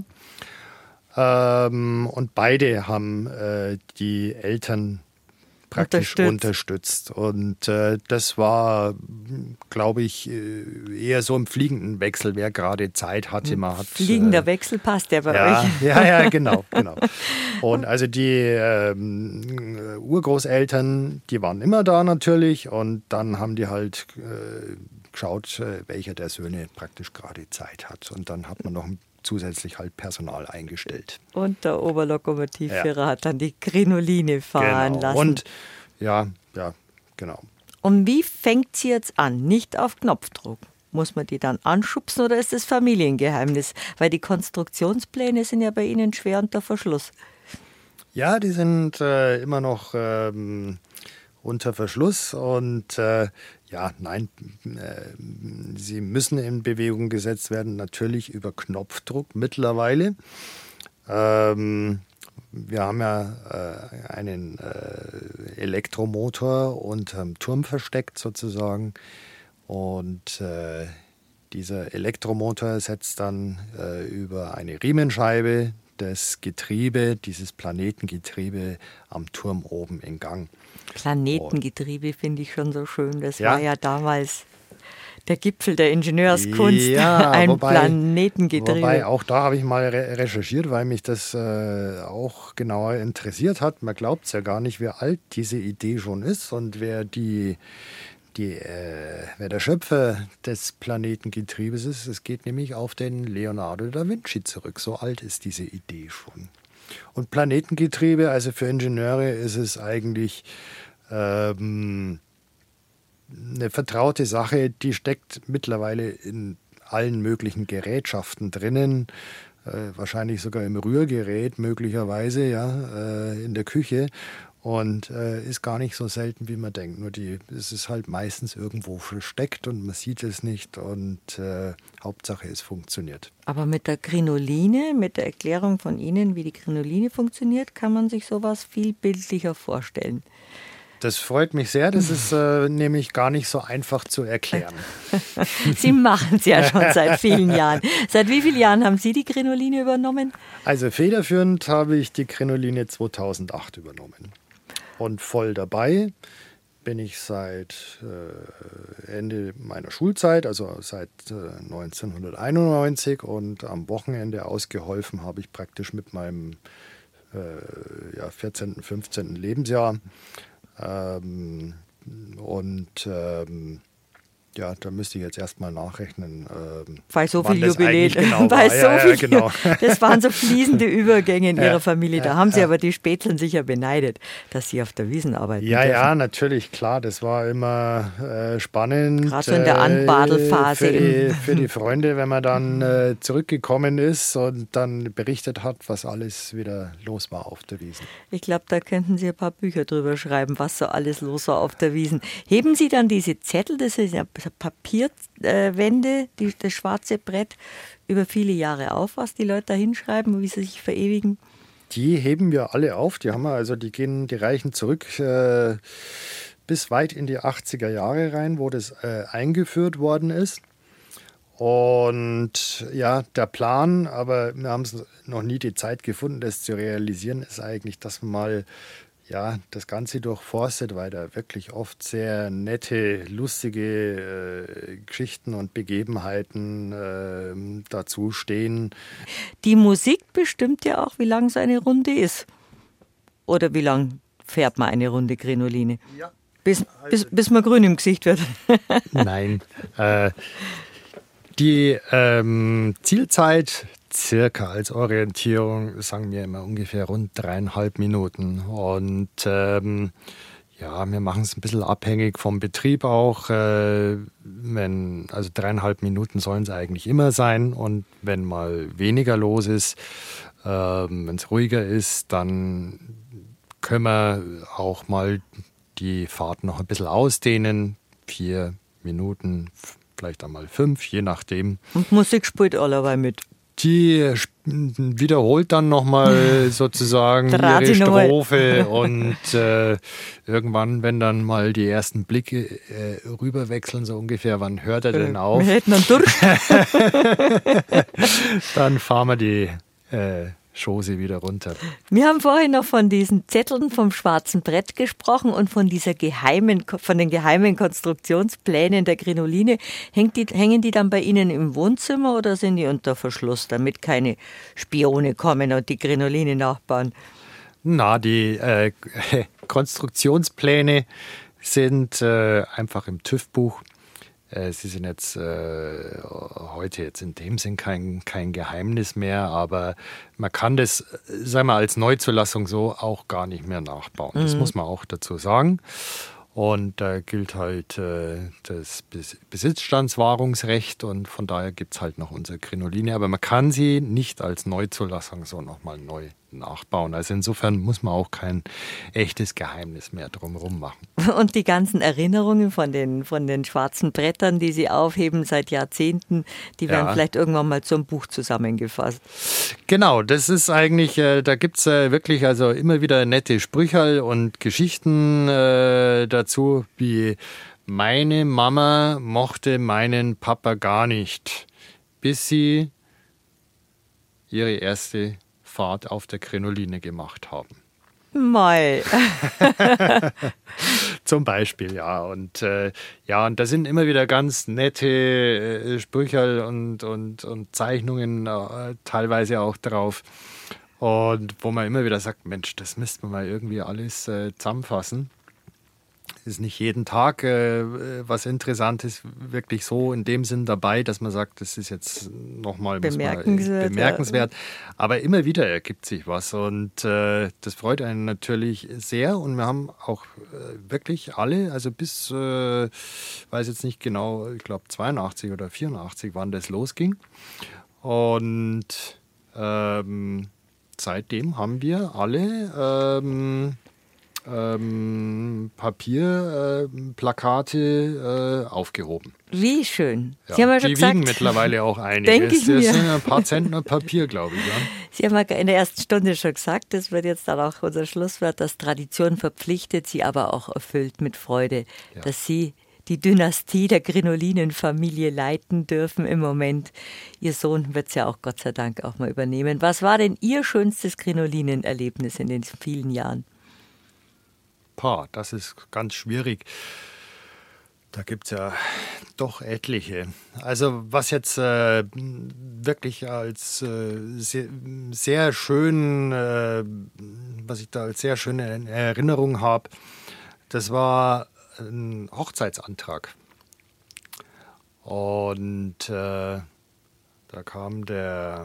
und beide haben die Eltern praktisch unterstützt. Und das war, glaube ich, eher so im fliegenden Wechsel, wer gerade Zeit hatte. Fliegender Wechsel passt ja bei euch. Ja, genau. Und also die Urgroßeltern, die waren immer da natürlich und dann haben die halt geschaut, welcher der Söhne praktisch gerade Zeit hat. Und dann hat man noch zusätzlich halt Personal eingestellt. Und der Oberlokomotivführer hat dann die Krinoline fahren lassen. Und ja, genau. Und wie fängt sie jetzt an? Nicht auf Knopfdruck. Muss man die dann anschubsen oder ist das Familiengeheimnis? Weil die Konstruktionspläne sind ja bei Ihnen schwer unter Verschluss. Ja, die sind immer noch unter Verschluss und sie müssen in Bewegung gesetzt werden, natürlich über Knopfdruck mittlerweile. Wir haben ja einen Elektromotor unterm Turm versteckt sozusagen und dieser Elektromotor setzt dann über eine Riemenscheibe das Getriebe, dieses Planetengetriebe am Turm oben in Gang. Planetengetriebe finde ich schon so schön. Das war ja damals der Gipfel der Ingenieurskunst, Planetengetriebe. Wobei, auch da habe ich mal recherchiert, weil mich das auch genauer interessiert hat. Man glaubt es ja gar nicht, wie alt diese Idee schon ist und wer der Schöpfer des Planetengetriebes ist. Es geht nämlich auf den Leonardo da Vinci zurück. So alt ist diese Idee schon. Und Planetengetriebe, also für Ingenieure ist es eigentlich eine vertraute Sache, die steckt mittlerweile in allen möglichen Gerätschaften drinnen, wahrscheinlich sogar im Rührgerät möglicherweise, in der Küche und ist gar nicht so selten, wie man denkt. Nur es ist halt meistens irgendwo versteckt und man sieht es nicht und Hauptsache es funktioniert. Aber mit der Krinoline, mit der Erklärung von Ihnen, wie die Krinoline funktioniert, kann man sich sowas viel bildlicher vorstellen. Das freut mich sehr. Das ist nämlich gar nicht so einfach zu erklären. Sie machen es ja schon seit vielen Jahren. Seit wie vielen Jahren haben Sie die Krinoline übernommen? Also federführend habe ich die Krinoline 2008 übernommen. Und voll dabei bin ich seit Ende meiner Schulzeit, also seit 1991. Und am Wochenende ausgeholfen habe ich praktisch mit meinem 14., 15. Lebensjahr. Da müsste ich jetzt erstmal nachrechnen. Weil so viel Jubiläen, genau. Das waren so fließende Übergänge in Ihrer Familie. Da haben Sie aber die Spätzeln sicher beneidet, dass Sie auf der Wiesn arbeiten dürfen. Ja, natürlich, klar. Das war immer spannend. Gerade so in der Anbadelphase. Für die Freunde, wenn man dann zurückgekommen ist und dann berichtet hat, was alles wieder los war auf der Wiesn. Ich glaube, da könnten Sie ein paar Bücher drüber schreiben, was so alles los war auf der Wiesn. Heben Sie dann diese Zettel, das ist ja Papierwände, das schwarze Brett, über viele Jahre auf, was die Leute da hinschreiben, wie sie sich verewigen? Die heben wir alle auf. Die reichen zurück bis weit in die 80er Jahre rein, wo das eingeführt worden ist. Und ja, der Plan, aber wir haben noch nie die Zeit gefunden, das zu realisieren, ist eigentlich, dass man mal das Ganze durchforstet, weil da wirklich oft sehr nette, lustige Geschichten und Begebenheiten dazu stehen. Die Musik bestimmt ja auch, wie lang so eine Runde ist. Oder wie lang fährt man eine Runde Krinoline? Ja. Bis man grün im Gesicht wird. Nein. Die Zielzeit, circa als Orientierung, sagen wir immer ungefähr rund 3,5 Minuten. Und wir machen es ein bisschen abhängig vom Betrieb auch. Also 3,5 Minuten sollen es eigentlich immer sein. Und wenn mal weniger los ist, wenn es ruhiger ist, dann können wir auch mal die Fahrt noch ein bisschen ausdehnen. 4 Minuten, vielleicht einmal 5, je nachdem. Und Musik spielt allerweil mit. Die wiederholt dann nochmal sozusagen ihre Strophe und irgendwann, wenn dann mal die ersten Blicke rüberwechseln, so ungefähr, wann hört er denn auf? Wir hätten einen Durst. Dann fahren wir die Chose wieder runter. Wir haben vorhin noch von diesen Zetteln vom schwarzen Brett gesprochen und von den geheimen Konstruktionsplänen der Krinoline. Hängen die dann bei Ihnen im Wohnzimmer oder sind die unter Verschluss, damit keine Spione kommen und die Krinoline nachbauen? Na, die Konstruktionspläne sind einfach im TÜV-Buch. Sie sind jetzt heute jetzt in dem Sinn kein Geheimnis mehr, aber man kann das, sagen wir, als Neuzulassung so auch gar nicht mehr nachbauen. Das muss man auch dazu sagen. Und da gilt halt das Besitzstandswahrungsrecht und von daher gibt es halt noch unsere Krinoline. Aber man kann sie nicht als Neuzulassung so nochmal neu nachbauen. Also insofern muss man auch kein echtes Geheimnis mehr drumherum machen. Und die ganzen Erinnerungen von den schwarzen Brettern, die Sie aufheben seit Jahrzehnten, die werden vielleicht irgendwann mal zum Buch zusammengefasst. Genau, das ist eigentlich, da gibt es wirklich also immer wieder nette Sprücherl und Geschichten dazu, wie meine Mama mochte meinen Papa gar nicht, bis sie ihre erste Fahrt auf der Krinoline gemacht haben. Mal. Zum Beispiel, ja. Und und da sind immer wieder ganz nette Sprüche und Zeichnungen teilweise auch drauf. Und wo man immer wieder sagt, Mensch, das müsste man mal irgendwie alles zusammenfassen. Ist nicht jeden Tag was Interessantes wirklich so in dem Sinn dabei, dass man sagt, das ist jetzt nochmal bemerkenswert. Aber immer wieder ergibt sich was und das freut einen natürlich sehr. Und wir haben auch wirklich alle, also bis, weiß jetzt nicht genau, ich glaube 82 oder 84, wann das losging. Und seitdem haben wir alle Papierplakate aufgehoben. Wie schön. Ja, Sie haben ja schon die gesagt, wiegen mittlerweile auch einiges. Das sind ein paar Zentner Papier, glaube ich. Ja. Sie haben ja in der ersten Stunde schon gesagt, das wird jetzt dann auch unser Schlusswort, dass Tradition verpflichtet, sie aber auch erfüllt mit Freude, dass Sie die Dynastie der Krinolinenfamilie leiten dürfen im Moment. Ihr Sohn wird es ja auch Gott sei Dank auch mal übernehmen. Was war denn Ihr schönstes Krinolinenerlebnis in den vielen Jahren? Das ist ganz schwierig. Da gibt es ja doch etliche. Also was jetzt wirklich als sehr schön, was ich da als sehr schöne Erinnerung habe, das war ein Hochzeitsantrag. Und da kam der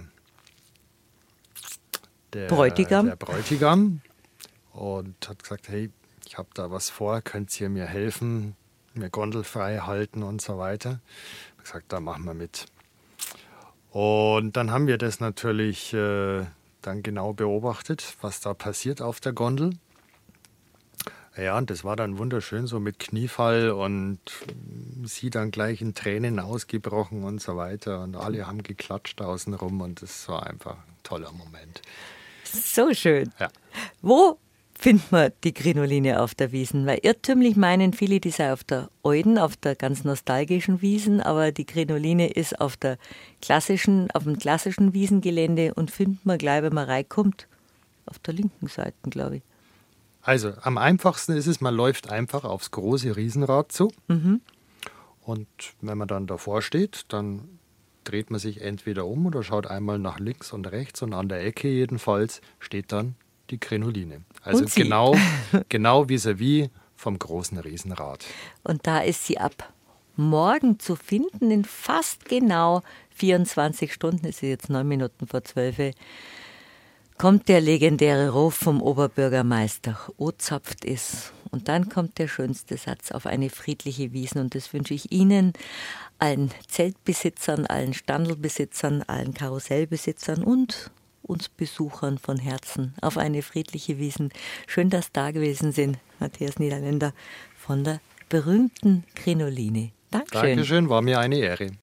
Bräutigam und hat gesagt, hey, ich habe da was vor, könnt ihr mir helfen, mir Gondel frei halten und so weiter. Ich habe gesagt, da machen wir mit. Und dann haben wir das natürlich dann genau beobachtet, was da passiert auf der Gondel. Ja, und das war dann wunderschön, so mit Kniefall und sie dann gleich in Tränen ausgebrochen und so weiter. Und alle haben geklatscht außenrum und das war einfach ein toller Moment. So schön. Ja. Wo findet man die Krinoline auf der Wiesn? Weil irrtümlich meinen viele, die sei auf der alten, auf der ganz nostalgischen Wiesn, aber die Krinoline ist auf dem klassischen Wiesengelände und findet man gleich, wenn man reinkommt, auf der linken Seite, glaube ich. Also am einfachsten ist es, man läuft einfach aufs große Riesenrad zu. Und wenn man dann davor steht, dann dreht man sich entweder um oder schaut einmal nach links und rechts und an der Ecke jedenfalls steht dann die Krinoline. Also genau vis-à-vis vom großen Riesenrad. Und da ist sie ab morgen zu finden in fast genau 24 Stunden, es ist jetzt 9 Minuten vor 12, kommt der legendäre Ruf vom Oberbürgermeister, O zapft is. Und dann kommt der schönste Satz: auf eine friedliche Wiesn. Und das wünsche ich Ihnen, allen Zeltbesitzern, allen Standelbesitzern, allen Karussellbesitzern und uns Besuchern von Herzen auf eine friedliche Wiesn. Schön, dass Sie da gewesen sind, Matthias Niederländer von der berühmten Krinoline. Dankeschön. Dankeschön, war mir eine Ehre.